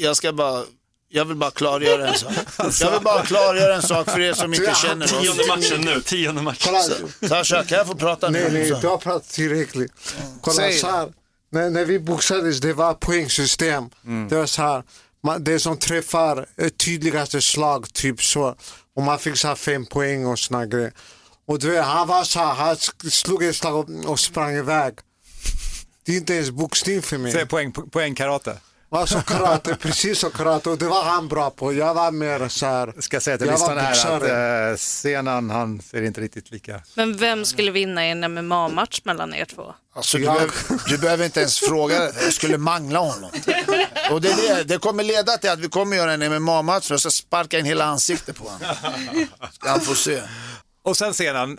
jag vill bara klargöra en sak. Jag vill bara klargöra en sak för er som inte känner oss. 10:e matchen. Sasha, kan jag få prata nu? Nej, du har pratat tillräckligt. Kolla så här, när vi boxades, det var poängsystem. Det var så här, det som träffar tydligaste slag, typ så. Och man fick så här 5 poäng och såna grejer. Och du vet, han var så här, han slog ett slag och sprang iväg. Det är inte ens boxning för mig. Så poäng karate? Alltså karate, precis som karate. Och det var han bra på. Jag var mer så här. Ska säga till lyssnarna här att Senan, han ser inte riktigt lika. Men vem skulle vinna i en MMA-match mellan er två? Alltså, du behöver inte ens fråga det. Jag skulle mangla honom. Och det kommer leda till att vi kommer göra en MMA-match och så sparka in hela ansiktet på honom. Ska han få se. Och sen sedan,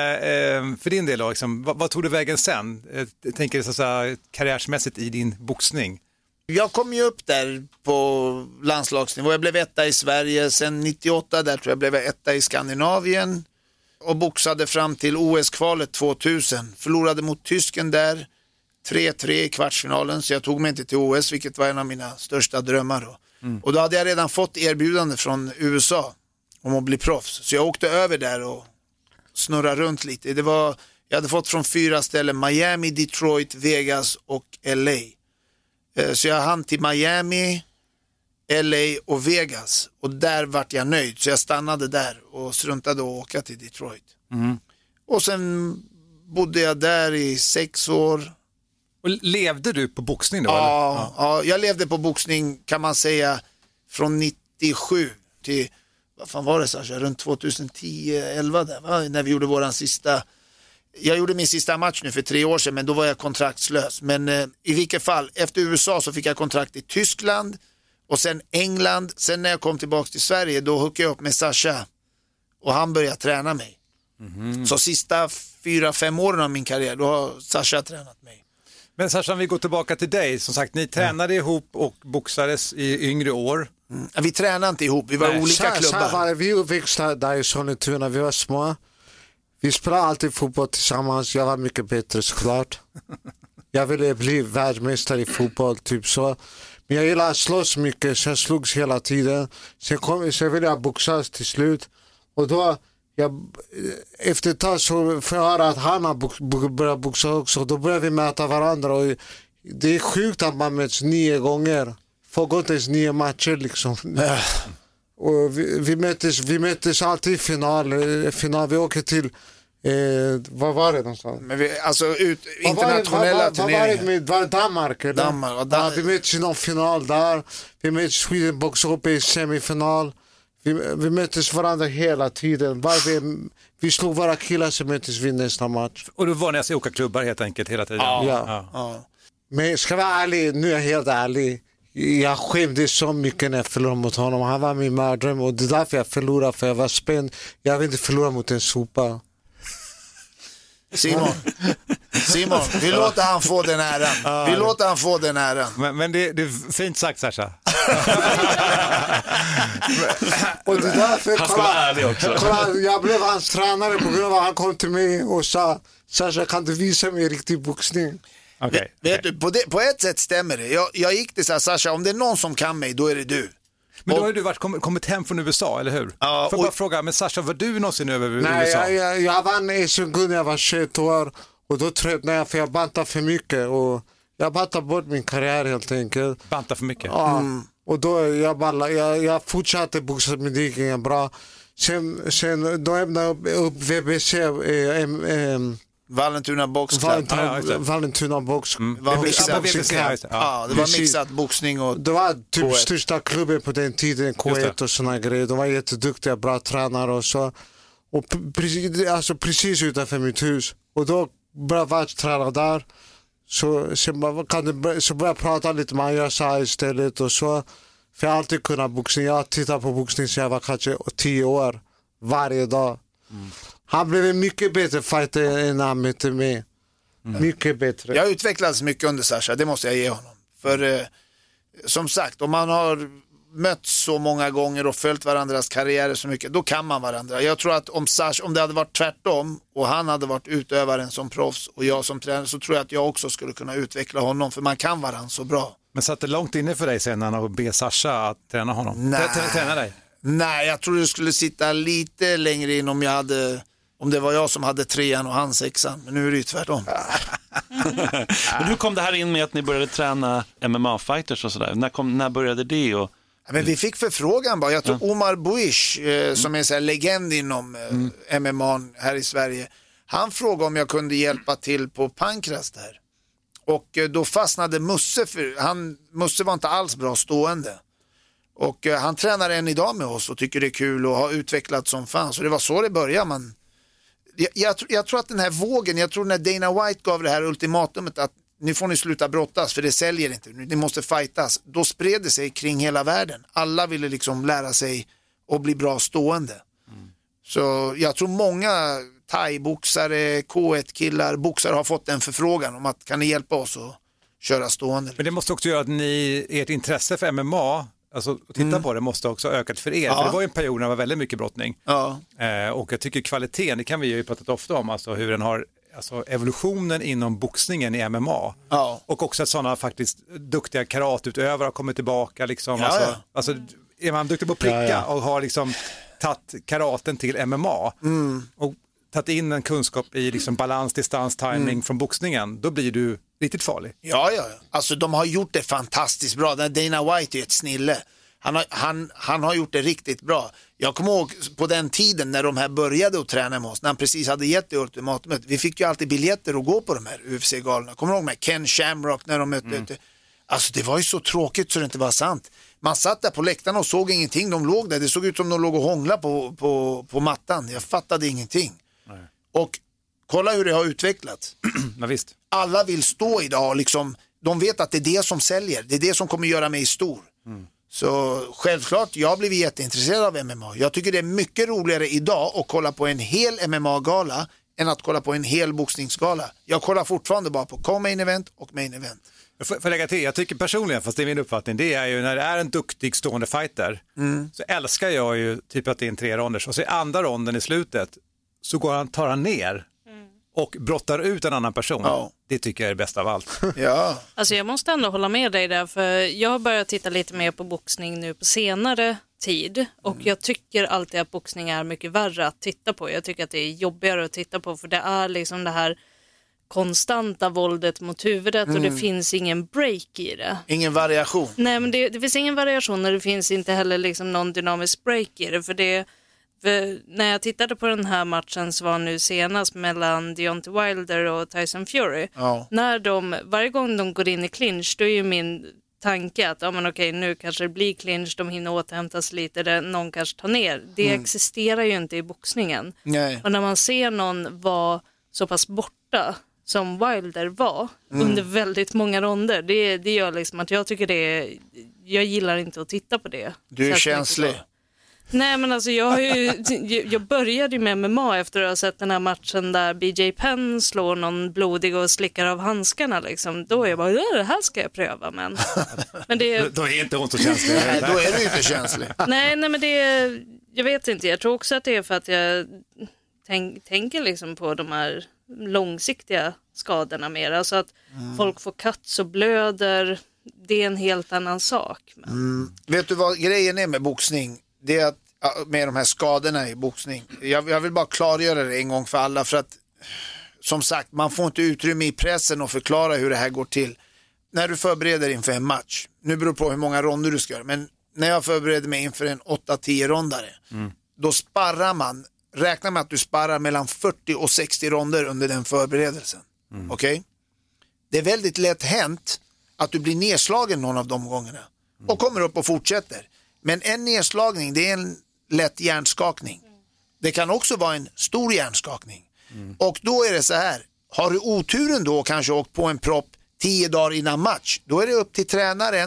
för din del då, liksom, vad tog du vägen sen? Jag tänker så här, karriärsmässigt i din boxning. Jag kom ju upp där på landslagsnivå. Jag blev 1 i Sverige. Sen 98 där tror jag blev 1 i Skandinavien. Och boxade fram till OS-kvalet 2000. Förlorade mot tysken där. 3-3 i kvartsfinalen. Så jag tog mig inte till OS, vilket var en av mina största drömmar då. Och då hade jag redan fått erbjudande från USA om att bli proffs. Så jag åkte över där och snurrade runt lite. Jag hade fått från 4 ställen: Miami, Detroit, Vegas och LA. Så jag hann till Miami, LA och Vegas. Och där vart jag nöjd. Så jag stannade där och struntade att åka till Detroit. Och sen bodde jag där i 6 år. Och levde du på boxning då? Ja, jag levde på boxning kan man säga från 97 till, vad fan var det Sasha? Runt 2010-11 där, va? När vi gjorde våran sista. Jag gjorde min sista match nu för 3 år sedan, men då var jag kontraktslös. Men i vilket fall, efter USA så fick jag kontrakt i Tyskland och sen England. Sen när jag kom tillbaka till Sverige, då hookade jag upp med Sasha och han började träna mig. Så sista 4-5 åren av min karriär, då har Sasha tränat mig. Men Sasha, om vi går tillbaka till dig, som sagt, ni tränade ihop och boxades i yngre år. Vi tränade inte ihop, vi var olika klubbar. Vi uppväxte där i Sollentuna, vi var små. Vi spelade alltid fotboll tillsammans. Jag var mycket bättre såklart. Jag ville bli världsmästare i fotboll, typ så. Men jag gillar att slåss mycket, så jag slogs hela tiden. Sen ville jag boxas till slut. Och då, efter ett tag så får jag höra att han har börjat boxa också. Då börjar vi möta varandra. Och det är sjukt att man möts 9 gånger. Får gå inte ens 9 matcher liksom. Och vi möttes alltid i final. Vi åker till vad var det någonstans? Men alltså internationella turneringar. Var det Danmark? Eller? Danmark. Vi möttes i någon final där. Vi möttes Sweden Box Up i semifinal. Vi möttes varandra hela tiden. Vi slog våra killar, så möttes vi nästa match. Och då var ni alltså i olika klubbar helt enkelt hela tiden? Ja. Men ska jag vara ärlig, nu är jag helt ärlig. Jag skämdes så mycket när jag förlorade mot honom. Han var min mardröm och det är därför jag förlorade, för jag var spänd. Jag vill inte förlora mot en sopa. Simon, vi låter han få den äran. Men det är fint sagt, Sasha. Och det är därför, han ska vara ärlig också. Jag blev hans tränare på grund av att han kom till mig och sa: Sasha, kan du visa mig riktig boxning? Okay. Vet du, på ett sätt stämmer det. Jag gick till så här: Sasha, om det är någon som kan mig, då är det du. Men då har du kommit hem från USA, eller hur? Ja, får jag bara fråga, men Sasha, var du någonsin över USA? Nej, jag vann SM-guld när jag var 21 år. Och då tröttnade jag, för jag bantade för mycket. Och jag bantade bort min karriär helt enkelt. Bantade för mycket? Ja, och då jag fortsatte boxa, men det gick inget bra. Sen då öppnade jag upp VBC, Vallentuna Box Club. Vallentuna Box. Det var mixat boxning och det var typ största klubben på den tiden, K1 och såna grejer. De var jätteduktiga, bra tränare och så. Och precis utanför mitt hus. Och då började jag träna där. Så började jag prata lite med Anja istället och så. För jag har alltid kunnat boxning. Jag tittar på boxning så jag var kanske 10 år. Varje dag. Han blev en mycket bättre fighter än han mötte mig. Mycket bättre. Jag har utvecklats mycket under Sasha, det måste jag ge honom. För som sagt, om man har mött så många gånger och följt varandras karriärer så mycket, då kan man varandra. Jag tror att om det hade varit tvärtom och han hade varit utövaren som proffs och jag som tränare, så tror jag att jag också skulle kunna utveckla honom, för man kan varandra så bra. Men satt det långt inne för dig sen att be Sasha att träna honom? Träna dig? Nej, jag tror det skulle sitta lite längre in om det var jag som hade 3:an och han 6:an, men nu är det ju tvärtom. Men hur kom det här in med att ni började träna MMA-fighters och sådär? När började det? Men vi fick förfrågan bara. Jag tror Omar Buish, som är en sån här legend inom MMA här i Sverige, han frågade om jag kunde hjälpa till på Pankras där. Och då fastnade Musse, Musse var inte alls bra stående. Och han tränar än idag med oss och tycker det är kul och har utvecklat som fan. Så det var så det började. Jag tror att den här vågen, jag tror när Dana White gav det här ultimatumet att nu får ni sluta brottas för det säljer inte, ni måste fightas. Då spred det sig kring hela världen. Alla ville liksom lära sig att bli bra stående. Så jag tror många thai-boxare, K1-killar, boxare har fått en förfrågan om att kan ni hjälpa oss att köra stående. Men det måste också göra att ert intresse för MMA, alltså att titta på det, måste också ha ökat för er. Ja. För det var ju en period när det var väldigt mycket brottning. Ja. Och jag tycker kvaliteten, det kan vi ju pratat ofta om, alltså hur den har, alltså evolutionen inom boxningen i MMA. Ja. Och också att sådana faktiskt duktiga karatutövare har kommit tillbaka liksom. Ja, alltså är man duktig på att pricka och har liksom tagit karaten till MMA och tagit in en kunskap i liksom balans, distans, timing från boxningen, då blir du riktigt farlig. Ja. Alltså de har gjort det fantastiskt bra. Dana White är ett snille. Han har gjort det riktigt bra. Jag kommer ihåg på den tiden när de här började att träna med oss, när han precis hade gett det ultimatumet. Vi fick ju alltid biljetter att gå på de här UFC-galorna. Kommer du ihåg med Ken Shamrock när de mötte? Alltså det var ju så tråkigt så det inte var sant. Man satt där på läktarna och såg ingenting. De låg där. Det såg ut som de låg och hångla på mattan. Jag fattade ingenting. Nej. Och kolla hur det har utvecklats. Ja, visst. Alla vill stå idag liksom, de vet att det är det som säljer. Det är det som kommer göra mig stor. Så självklart, jag har blivit jätteintresserad av MMA. Jag tycker det är mycket roligare idag att kolla på en hel MMA-gala än att kolla på en hel boxningsgala. Jag kollar fortfarande bara på co-main event och main event. För lägga till, jag tycker personligen, fast det är min uppfattning, det är ju när det är en duktig stående fighter så älskar jag ju typ att det är en 3-ronders och så i andra ronden i slutet så tar han ner och brottar ut en annan person. Ja. Det tycker jag är bäst av allt. Ja. Alltså jag måste ändå hålla med dig där, för jag har börjat titta lite mer på boxning nu på senare tid och jag tycker alltid att boxning är mycket värre att titta på. Jag tycker att det är jobbigare att titta på, för det är liksom det här konstanta våldet mot huvudet och det finns ingen break i det. Ingen variation. Nej, men det finns ingen variation och det finns inte heller liksom någon dynamisk break i det, för när jag tittade på den här matchen som var nu senast mellan Deontay Wilder och Tyson Fury, varje gång de går in i clinch, då är ju min tanke att okej, nu kanske det blir clinch, de hinner återhämtas lite, någon kanske tar ner. Det existerar ju inte i boxningen. Nej. Och när man ser någon vara så pass borta som Wilder var under väldigt många ronder, det gör liksom att jag tycker jag gillar inte att titta på det. Du är känslig. Nej, men alltså jag började ju med MMA efter att ha sett den här matchen där BJ Penn slår någon blodig och slickar av handskarna liksom. Då är jag bara, det här ska jag pröva, men då är inte hon så känslig. Nej, då är du inte känslig. Nej, men jag vet inte. Jag tror också att det är för att jag tänker liksom på de här långsiktiga skadorna mer. Alltså att folk får cuts och blöder, det är en helt annan sak. Vet du vad grejen är med boxning? Det är att med de här skadorna i boxning. Jag vill bara klargöra det en gång för alla, för att som sagt, man får inte utrymme i pressen och förklara hur det här går till. När du förbereder inför en match, nu beror det på hur många ronder du ska göra, men när jag förbereder mig inför en 8-10 rondare, då sparrar man, räkna med att du sparrar mellan 40 och 60 ronder under den förberedelsen. Okej? Det är väldigt lätt hänt att du blir nedslagen någon av de gångerna och kommer upp och fortsätter. Men en nedslagning, det är en lätt hjärnskakning. Det kan också vara en stor hjärnskakning. Och då är det så här, har du oturen då kanske åkt på en propp 10 dagar innan match, då är det upp till tränaren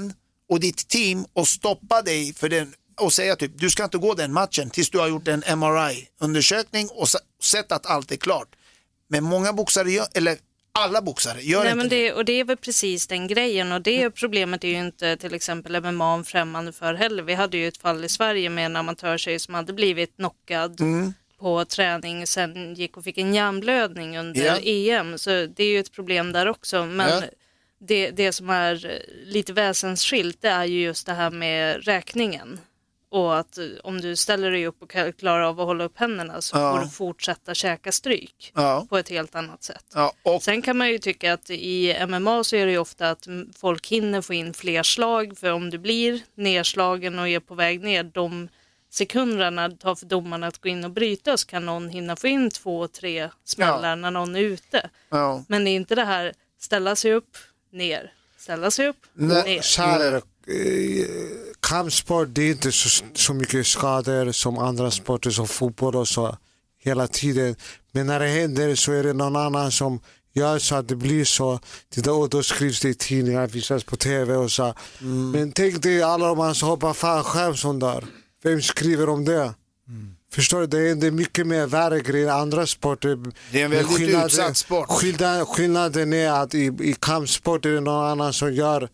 och ditt team och stoppa dig för den och säga typ du ska inte gå den matchen tills du har gjort en MRI-undersökning och sett att allt är klart. Men många boxare gör, eller alla boxare gör inte det. Och det är väl precis den grejen, och det problemet är ju inte till exempel MMA främmande för heller. Vi hade ju ett fall i Sverige med en amatörsej som hade blivit knockad på träning, sen gick och fick en hjärnblödning under EM, så det är ju ett problem där också. Men det som är lite väsensskilt, det är ju just det här med räkningen. Och att om du ställer dig upp och klarar av att hålla upp händerna så får du fortsätta käka stryk på ett helt annat sätt. Sen kan man ju tycka att i MMA så är det ju ofta att folk hinner få in fler slag, för om du blir nedslagen och är på väg ner, de sekunderna tar för domarna att gå in och bryta, så kan någon hinna få in 2-3 smällar när någon är ute. Men det är inte det här ställa sig upp, ner, ställa sig upp, ner. Så här är det. Kampsport, det är inte så mycket skador som andra sporter som fotboll och så hela tiden. Men när det händer så är det någon annan som gör så att det blir så. Då skrivs det i tidningar, visas på tv och så. Men tänk dig alla de här som hoppar fallskärm som där. Vem skriver om det? Förstår du? Det är mycket mer värre grejer än andra sporter. Det är en väldigt utsatt sport. Skillnaden är att i kampsport är det någon annan som gör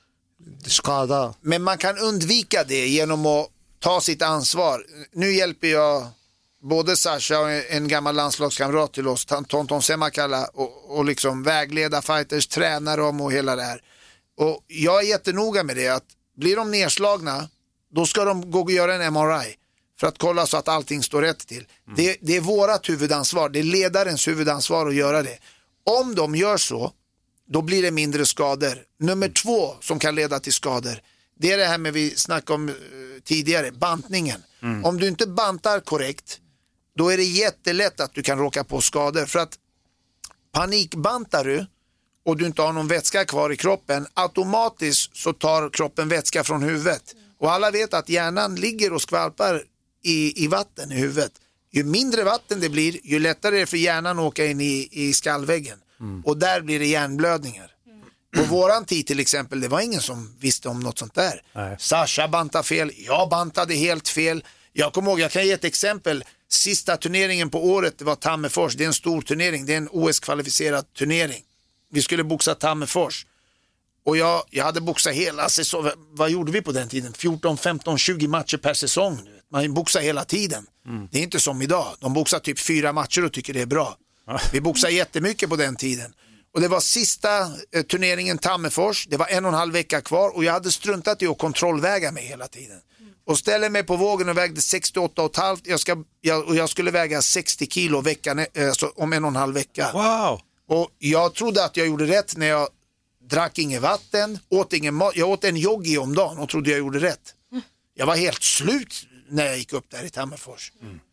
skada. Men man kan undvika det genom att ta sitt ansvar. Nu hjälper jag både Sasha och en gammal landslagskamrat till oss, Tonton Semakala, och liksom vägleda fighters, träna dem och hela det här. Och jag är jättenoga med det, att blir de nedslagna, då ska de gå och göra en MRI för att kolla så att allting står rätt till. Det är vårat huvudansvar, det är ledarens huvudansvar att göra det. Om de gör så, då blir det mindre skador. Nummer 2 som kan leda till skador, det är det här med vi snackade om tidigare, bantningen. Om du inte bantar korrekt, då är det jättelätt att du kan råka på skador. För att panikbantar du och du inte har någon vätska kvar i kroppen, automatiskt så tar kroppen vätska från huvudet. Och alla vet att hjärnan ligger och skvalpar i vatten i huvudet. Ju mindre vatten det blir, ju lättare är det för hjärnan att åka in i skallväggen. Och där blir det hjärnblödningar. På våran tid till exempel, det var ingen som visste om något sånt där. Sasha bantade fel, jag bantade helt fel. Jag kommer ihåg, jag kan ge ett exempel. Sista turneringen på året, det var Tammerfors. Det är en stor turnering, det är en OS-kvalificerad turnering. Vi skulle boxa Tammerfors. Och jag hade boxat hela säsongen. Vad gjorde vi på den tiden? 14, 15, 20 matcher per säsong. Man boxar hela tiden. Det är inte som idag. De boxar typ 4 matcher och tycker det är bra. Vi boxar jättemycket på den tiden. Och det var sista turneringen Tammerfors. Det var 1,5 vecka kvar och jag hade struntat i att kontrollväga mig hela tiden. Och ställer mig på vågen och vägde 68,5. Jag skulle väga 60 kilo veckan, om 1,5 vecka. Wow! Och jag trodde att jag gjorde rätt när jag drack inget vatten, åt ingen mat. Jag åt en yogi om dagen och trodde jag gjorde rätt. Jag var helt slut när jag gick upp där i Tammerfors.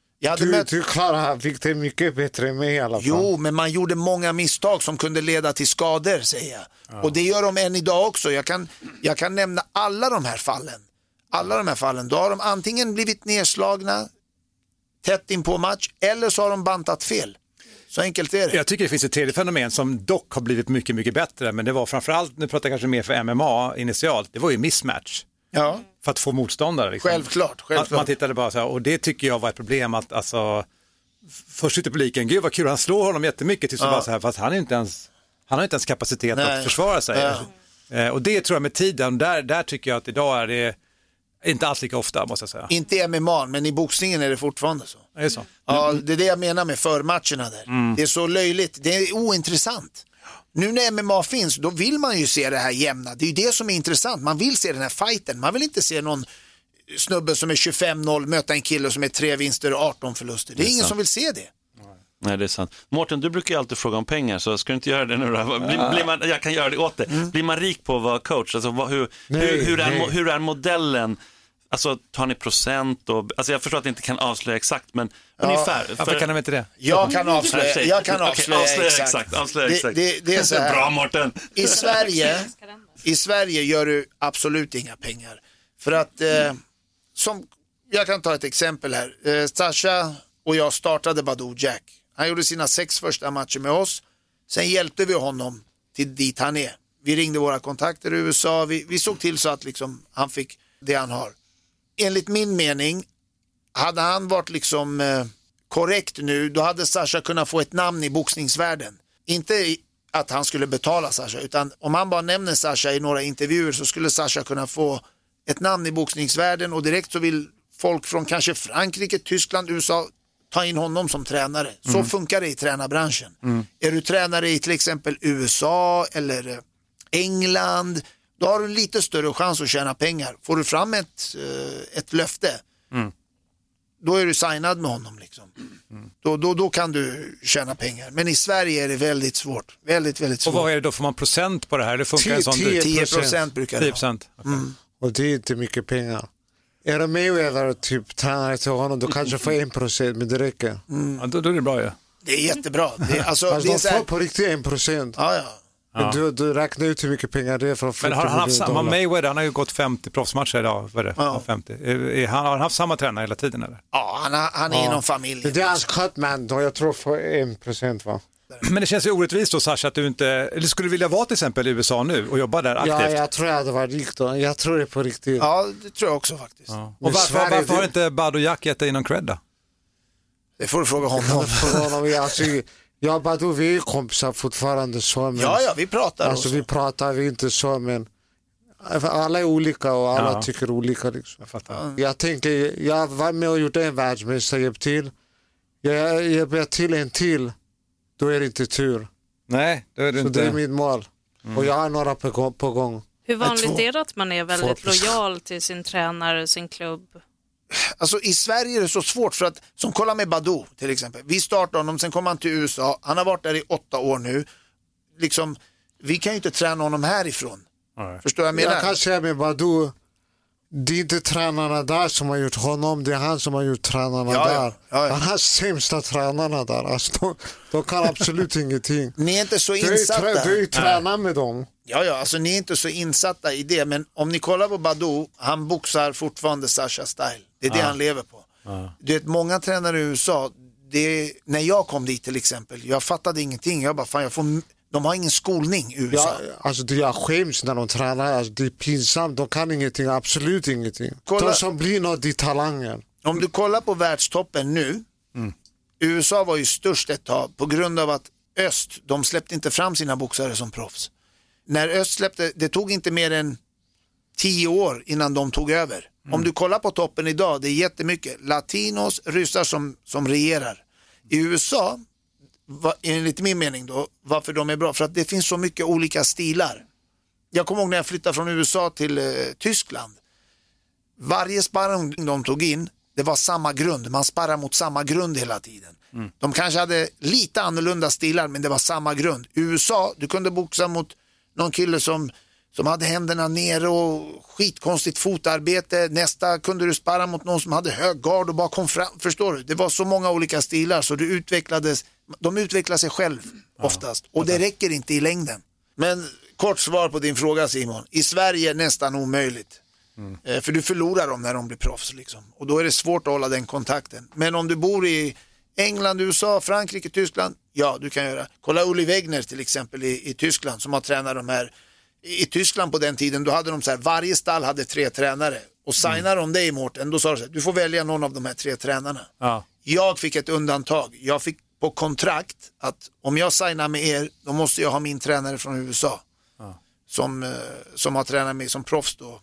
Du Klara fick det mycket bättre med i alla fall. Jo, men man gjorde många misstag som kunde leda till skador, säger jag. Och det gör de än idag också. Jag kan nämna alla de här fallen. Då har de antingen blivit nedslagna tätt in på match, eller så har de bantat fel. Så enkelt är det. Jag tycker det finns ett tredje fenomen som dock har blivit mycket, mycket bättre. Men det var framförallt, nu pratar jag kanske mer för MMA initialt, det var ju mismatch. Ja. För att få motståndare. Liksom. Självklart. Man tittade bara så här, och det tycker jag var ett problem att alltså, först ute i publiken, gud vad kul, han slår honom jättemycket till så bara så här, fast han har inte ens kapacitet att försvara sig. Och det tror jag med tiden, där tycker jag att idag är det inte alls lika ofta, måste jag säga. Inte i MMA, men i boxningen är det fortfarande så. Är det så? Ja, det är det jag menar med förmatcherna där. Det är så löjligt, det är ointressant. Nu när MMA finns, då vill man ju se det här jämna. Det är ju det som är intressant. Man vill se den här fighten. Man vill inte se någon snubbe som är 25-0 möta en kille som är 3 vinster och 18 förluster. Det är ingen som vill se det. Nej, det är sant. Mårten, du brukar ju alltid fråga om pengar, så ska du inte göra det nu då? Jag kan göra det åt det. Blir man rik på att vara coach? Alltså, hur är modellen? Alltså, tar ni procent? Alltså, jag förstår att ni inte kan avslöja exakt, men ungefär. Varför kan de inte det? Jag kan avslöja exakt. Avslöja exakt. Det är så här. Bra, Mårten. I Sverige gör du absolut inga pengar. För att, jag kan ta ett exempel här. Sasha och jag startade Badou Jack. Han gjorde sina 6 första matcher med oss. Sen hjälpte vi honom till dit han är. Vi ringde våra kontakter i USA. Vi såg till så att liksom, han fick det han har. Enligt min mening, hade han varit liksom korrekt nu, då hade Sasha kunnat få ett namn i boxningsvärlden. Inte att han skulle betala Sasha, utan om han bara nämner Sasha i några intervjuer så skulle Sasha kunna få ett namn i boxningsvärlden, och direkt så vill folk från kanske Frankrike, Tyskland, USA ta in honom som tränare. Så funkar det i tränarbranschen. Är du tränare i till exempel USA eller England, då har du en lite större chans att tjäna pengar. Får du fram ett löfte, då är du signad med honom liksom. Då kan du tjäna pengar. Men i Sverige är det väldigt svårt. Väldigt, väldigt svårt. Och vad är det då? Får man procent på det här? Det funkar 10% brukar det vara. 10%. Okay. Och det är inte mycket pengar. Är det Mayweather typ tränare till honom, då kanske får 1%, men det räcker. Ja, då är det bra, ja. Det är jättebra. Det är, alltså, de får på riktigt 1%. Ja. Du räknar ut hur mycket pengar det är för att få. Men har han haft samma Mayweather? Han har ju gått 50 proffsmatcher idag. Vad är det? Ja. 50. Har han haft samma tränare hela tiden, eller? Ja, han är inom familjen. Det är hans cutman då, jag tror för 1%, va? Men det känns ju orättvist då, Sasha, att du inte... Eller skulle du vilja vara till exempel i USA nu och jobba där aktivt? Ja, jag tror att det var riktigt. Jag tror det på riktigt. Ja, det tror jag också faktiskt. Ja. Och varför har inte Bad och Jack gett dig någon cred då? Det får du fråga honom. Jag Badu, vi är kompisar fortfarande så. Men, ja, vi pratar alltså, också. Vi pratar inte så, men alla är olika och alla tycker olika. Liksom. Jag tänker, jag var med och gjorde en världsmästare, hjälp till. Jag hjälper till en till, då är det inte tur. Nej, då är det så inte. Det är mitt mål. Och jag har några på gång. Hur vanligt är det att man är väldigt lojal till sin tränare, sin klubb? Alltså i Sverige är det så svårt, för att, som kolla med Badu till exempel. Vi startade honom, sen kom han till USA. Han har varit där i 8 år nu. Liksom, vi kan ju inte träna honom härifrån. Förstår jag menar? Jag kan säga med Badu, det är inte tränarna där som har gjort honom, det är han som har gjort tränarna där. Ja. Han har sämsta tränarna där. Alltså, de kan absolut ingenting. Ni är inte så insatta. Du är ju tränare med dem. Ja, alltså ni är inte så insatta i det, men om ni kollar på Badu, han boxar fortfarande Sasha style. Det är det han lever på. Du vet, många tränare i USA, när jag kom dit till exempel, jag fattade ingenting. Jag bara, de har ingen skolning i USA. Ja, alltså jag skäms när de tränar, alltså, det är pinsamt, de kan ingenting, absolut ingenting. De som blir något i talangen. Om du kollar på världstoppen nu, USA var ju störst ett tag på grund av att öst, de släppte inte fram sina boxare som proffs. När öst släppte, det tog inte mer än 10 år innan de tog över. Om du kollar på toppen idag, det är jättemycket latinos, ryssar som regerar. I USA, enligt min mening då, varför de är bra, för att det finns så mycket olika stilar. Jag kommer ihåg när jag flyttade från USA till Tyskland. Varje sparring de tog in, det var samma grund. Man sparrar mot samma grund hela tiden. De kanske hade lite annorlunda stilar, men det var samma grund. I USA, du kunde boxa mot någon kille som hade händerna nere och skitkonstigt fotarbete. Nästa kunde du sparra mot någon som hade hög gard och bara kom fram. Förstår du? Det var så många olika stilar, så de utvecklade sig själv oftast. Och det räcker inte i längden. Men kort svar på din fråga, Simon. I Sverige nästan omöjligt. För du förlorar dem när de blir proffs liksom. Och då är det svårt att hålla den kontakten. Men om du bor i England, USA, Frankrike, Tyskland, ja, du kan göra. Kolla Uli Wegner till exempel i Tyskland, som har tränat de här. I Tyskland på den tiden, då hade de så här, varje stall hade 3 tränare. Och signar de dig, Mårten, då sa de så här, du får välja någon av de här 3 tränarna. Ja. Jag fick ett undantag. Jag fick på kontrakt att om jag signar med er, då måste jag ha min tränare från USA. Som har tränat mig som proffs då.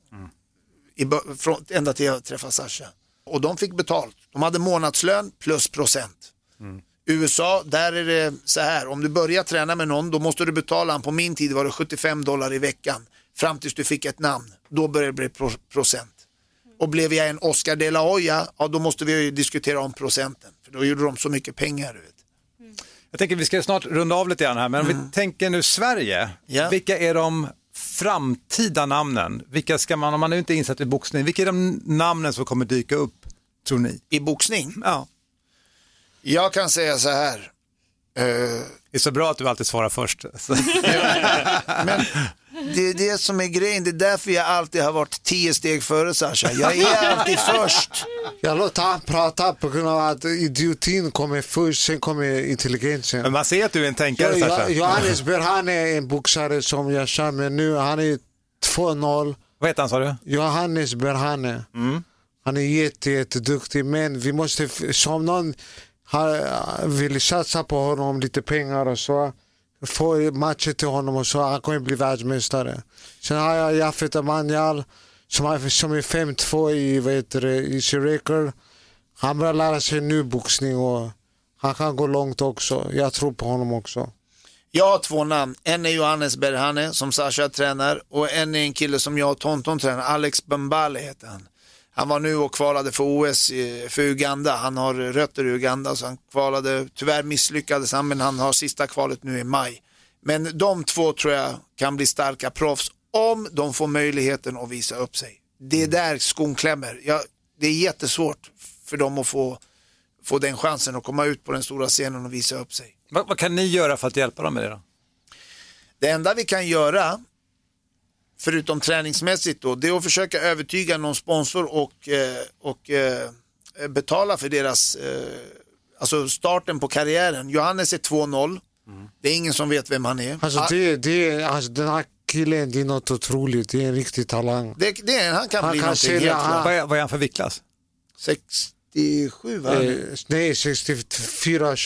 Ända till jag träffade Sasha. Och de fick betalt. De hade månadslön plus procent. USA, där är det så här. Om du börjar träna med någon, då måste du betala. På min tid var det $75 i veckan. Fram tills du fick ett namn. Då börjar det bli procent. Och blev jag en Oscar de la Hoya, ja, då måste vi ju diskutera om procenten. För då gjorde de så mycket pengar, du vet. Jag tänker vi ska snart runda av lite grann här. Men om vi tänker nu Sverige. Ja. Vilka är de framtida namnen? Vilka ska man, om man är inte insatt i boxning, vilka är de namnen som kommer dyka upp, tror ni? I boxning? Ja. Jag kan säga så här. Det är så bra att du alltid svarar först. Men det är det som är grejen. Det är därför jag alltid har varit 10 steg före Sasha. Jag är alltid först. Jag låter han prata på grund av att idiotin kommer först, sen kommer intelligensen. Men man ser att du är en tänkare, Sasha. Johannes Berhane är en boxare som jag kör med nu. Han är 2-0. Vad heter han, sa du? Johannes Berhane. Han är jätteduktig, men vi måste, som någon vill satsa på honom, lite pengar och så, få matcher till honom och så, han kommer bli världsmästare. Sen har jag Jafet Emmanuel som är 5-2 i Shiraker. Han börjar lära sig nu boxning och han kan gå långt också. Jag tror på honom också. Jag har 2 namn. En är Johannes Berhane som Sasha tränar och en är en kille som jag och Tonton tränar. Alex Bambale heter han. Han var nu och kvalade för OS för Uganda. Han har rötter i Uganda så han kvalade. Tyvärr misslyckades han, men han har sista kvalet nu i maj. Men de 2 tror jag kan bli starka proffs om de får möjligheten att visa upp sig. Det är där skon klämmer. Det är jättesvårt för dem att få den chansen att komma ut på den stora scenen och visa upp sig. Vad kan ni göra för att hjälpa dem med det då? Det enda vi kan göra, förutom träningsmässigt då, det är att försöka övertyga någon sponsor och betala för deras alltså starten på karriären. Johannes är 2-0. Det är ingen som vet vem han är. Alltså den här killen, det är något otroligt. Det är en riktig talang. Han kan bli någonting helt klart. Vad är han för viktklass? 67 va? Nej, 64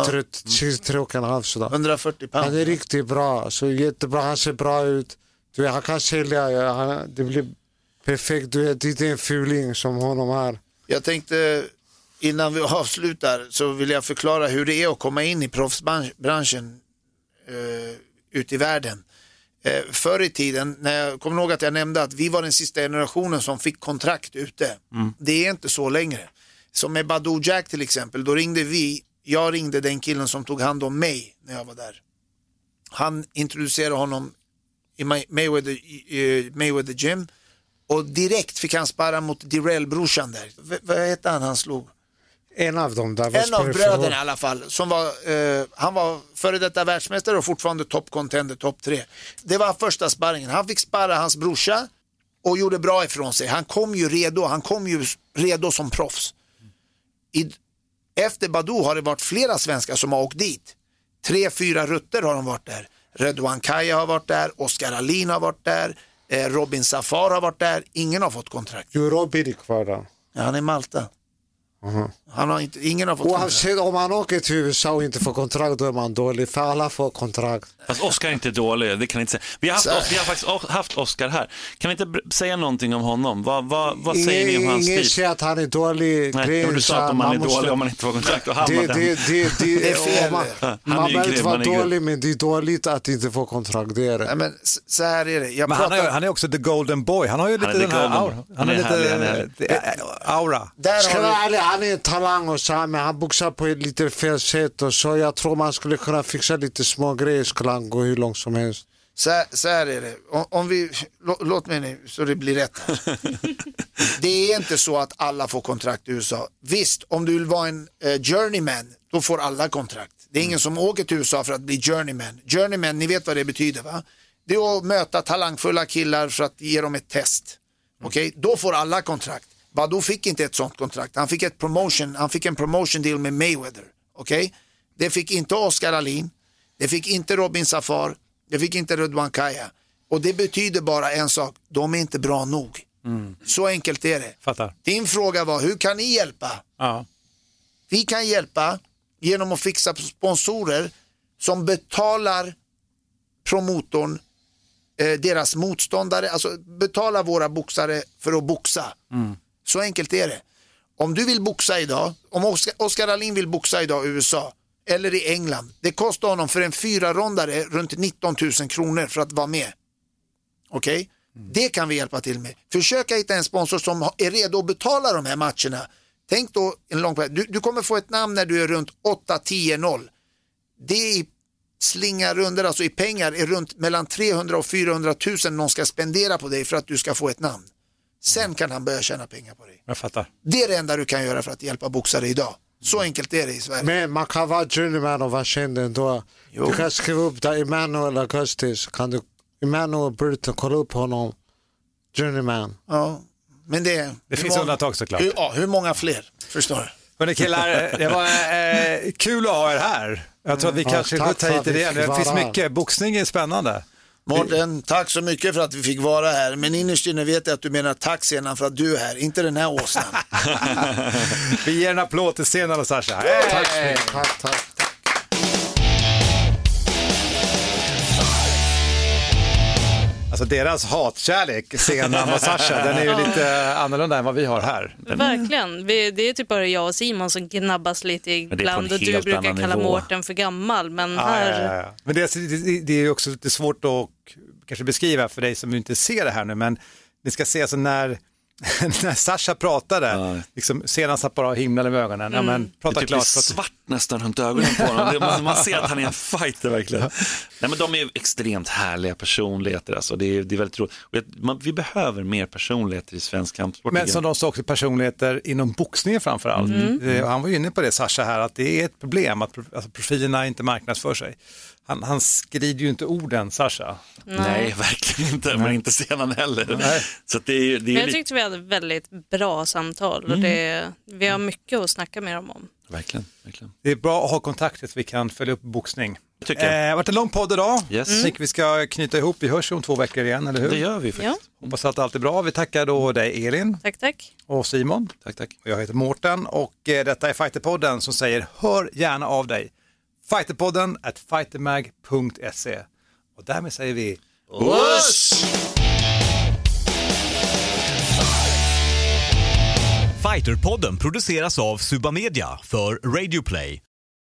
63,5 sådär. 140 pound. Han är riktigt bra, så jättebra, han ser bra ut. Du vet, han kan sälja, det blir perfekt. Du vet, det är en fuling som honom här. Jag tänkte, innan vi avslutar så vill jag förklara hur det är att komma in i proffsbranschen ute i världen. Förr i tiden, när jag kommer ihåg att jag nämnde att vi var den sista generationen som fick kontrakt ute. Det är inte så längre. Som med Badou Jack till exempel, då jag ringde den killen som tog hand om mig när jag var där. Han introducerade honom i Mayweather Gym och direkt fick han sparra mot Dirrell-brorsan där. Vad heter han slog? En av dem där. En av bröderna i alla fall. Som han var före detta världsmästare och fortfarande toppcontender, topp 3. Det var första sparringen. Han fick sparra hans brorsa och gjorde bra ifrån sig. Han kom ju redo som proffs. Efter Badou har det varit flera svenskar som har åkt dit. 3-4 rutter har de varit där. Redouan Kaya har varit där, Oskar Alin har varit där, Robin Safar har varit där. Ingen har fått kontrakt. Jo, Robin är kvar där. Ja, han är i Malta. Ingen har fått kontrakt. Om man åker till USA och inte får kontrakt, då är man dålig, för alla får kontrakt. Fast Oscar är inte dålig, det kan jag inte säga. Vi har faktiskt haft Oscar här. Kan ni inte säga någonting om honom? Vad säger ni om hans stil? Ingen säger att han är dålig. Nej, du sa att om man är dålig om man inte får kontrakt och hamnar det är fel. Man behöver inte vara dålig, men det är dåligt att inte få kontrakt. Det är det. Nej, men så här är det. Han är också the golden boy. Han har ju lite den här aura. Han är lite aura. Han är en talang och så här, men han boxar på ett lite fel sätt och så. Jag tror man skulle kunna fixa lite små grejer, skulle han gå hur långt som helst. Så här är det. Om vi, låt mig nu så det blir rätt här. Det är inte så att alla får kontrakt i USA. Visst, om du vill vara en journeyman, då får alla kontrakt. Det är ingen som åker till USA för att bli journeyman. Journeyman, ni vet vad det betyder va? Det är att möta talangfulla killar för att ge dem ett test. Okej, då får alla kontrakt. Badou fick inte ett sånt kontrakt. Han fick en promotion deal med Mayweather. Okej? Det fick inte Oskar Alin. Det fick inte Robin Safar. Det fick inte Redouan Kaya. Och det betyder bara en sak. De är inte bra nog. Så enkelt är det. Fattar. Din fråga var, hur kan ni hjälpa? Ja. Vi kan hjälpa genom att fixa sponsorer som betalar promotorn, deras motståndare, alltså betala våra boxare för att boxa. Så enkelt är det. Om du vill boxa idag, om Oskar Alin vill boxa idag i USA eller i England, det kostar honom för en 4-rondare runt 19 000 kronor för att vara med. Okej? Det kan vi hjälpa till med. Försöka hitta en sponsor som är redo att betala de här matcherna. Tänk då en lång period. Du kommer få ett namn när du är runt 8-10-0. Det i slingar runder, alltså i pengar, är runt mellan 300 och 400 000 någon ska spendera på dig för att du ska få ett namn. Sen kan han börja tjäna pengar på dig. Jag fattar. Det är det enda du kan göra för att hjälpa boxare idag. Så enkelt är det i Sverige. Men man kan vara journeyman och vara känd ändå. Du kan skriva upp där Emmanuel Augustus. Kan du Emmanuel Burton kolla upp honom? Journeyman. Ja, men det finns undantag såklart. Hur många fler? Förstår du? Hörrni killar, det var kul att ha er här. Jag tror att vi kanske går ta hit till det. Det finns mycket. Boxning är spännande. Mårten, tack så mycket för att vi fick vara här. Men innerst inne vet jag att du menar tack Senan för att du är här, inte den här åsnan. Vi ger en applåd till Senan och Sasha. Hey! Tack. Alltså deras hatkärlek, Senan och Sasha, den är ju lite annorlunda än vad vi har här. Verkligen. Det är typ bara jag och Simon som gnabbas lite ibland och du brukar kalla Mårten för gammal. Men här... Ja. Men det är ju också lite svårt att kanske beskriva för dig som inte ser det här nu, men ni ska se alltså när Sasha pratade, liksom, senast satt bara och himlade med ögonen. Ja, men, prata det klart. Det är svart nästan runt ögonen på honom. Man ser att han är en fighter verkligen. Nej, men de är ju extremt härliga personligheter. Alltså. Det är väldigt roligt. Vi behöver mer personligheter i svensk kampsport. Men som de sa också personligheter inom boxningen framförallt. Han var ju inne på det, Sasha, här, att det är ett problem att profilerna inte marknadsför sig. Han skrider ju inte orden, Sasha. Nej, verkligen inte. Men inte Senan heller. Så det är men jag tyckte vi hade väldigt bra samtal. Och vi har mycket att snacka med dem om. Verkligen. Det är bra att ha kontakt så att vi kan följa upp boxning. Det har varit en lång podd idag. Yes. Vi ska knyta ihop. Vi hörs om 2 veckor igen, eller hur? Det gör vi faktiskt. Ja. Hoppas att allt är bra. Vi tackar då dig, Elin. Tack. Och Simon. Tack. Och jag heter Mårten och detta är Fighterpodden som säger hör gärna av dig. Fighterpodden @fightermag.se. Och därmed säger vi Oss! Fighterpodden produceras av Suba Media för Radio Play.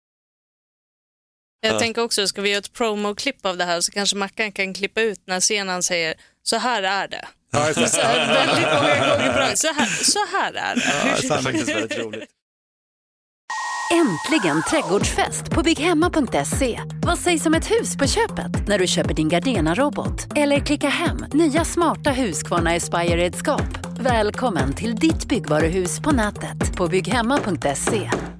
Jag tänker också, ska vi göra ett promo-klipp av det här så kanske Mackan kan klippa ut när scenen säger så här är det. Ja, så väldigt många gånger bra. Så här är det. Ja, det är faktiskt väldigt roligt. Äntligen trädgårdsfest på bygghemma.se. Vad sägs om ett hus på köpet när du köper din Gardena-robot? Eller klicka hem nya smarta Husqvarna Aspire-redskap. Välkommen till ditt byggvaruhus på nätet på bygghemma.se.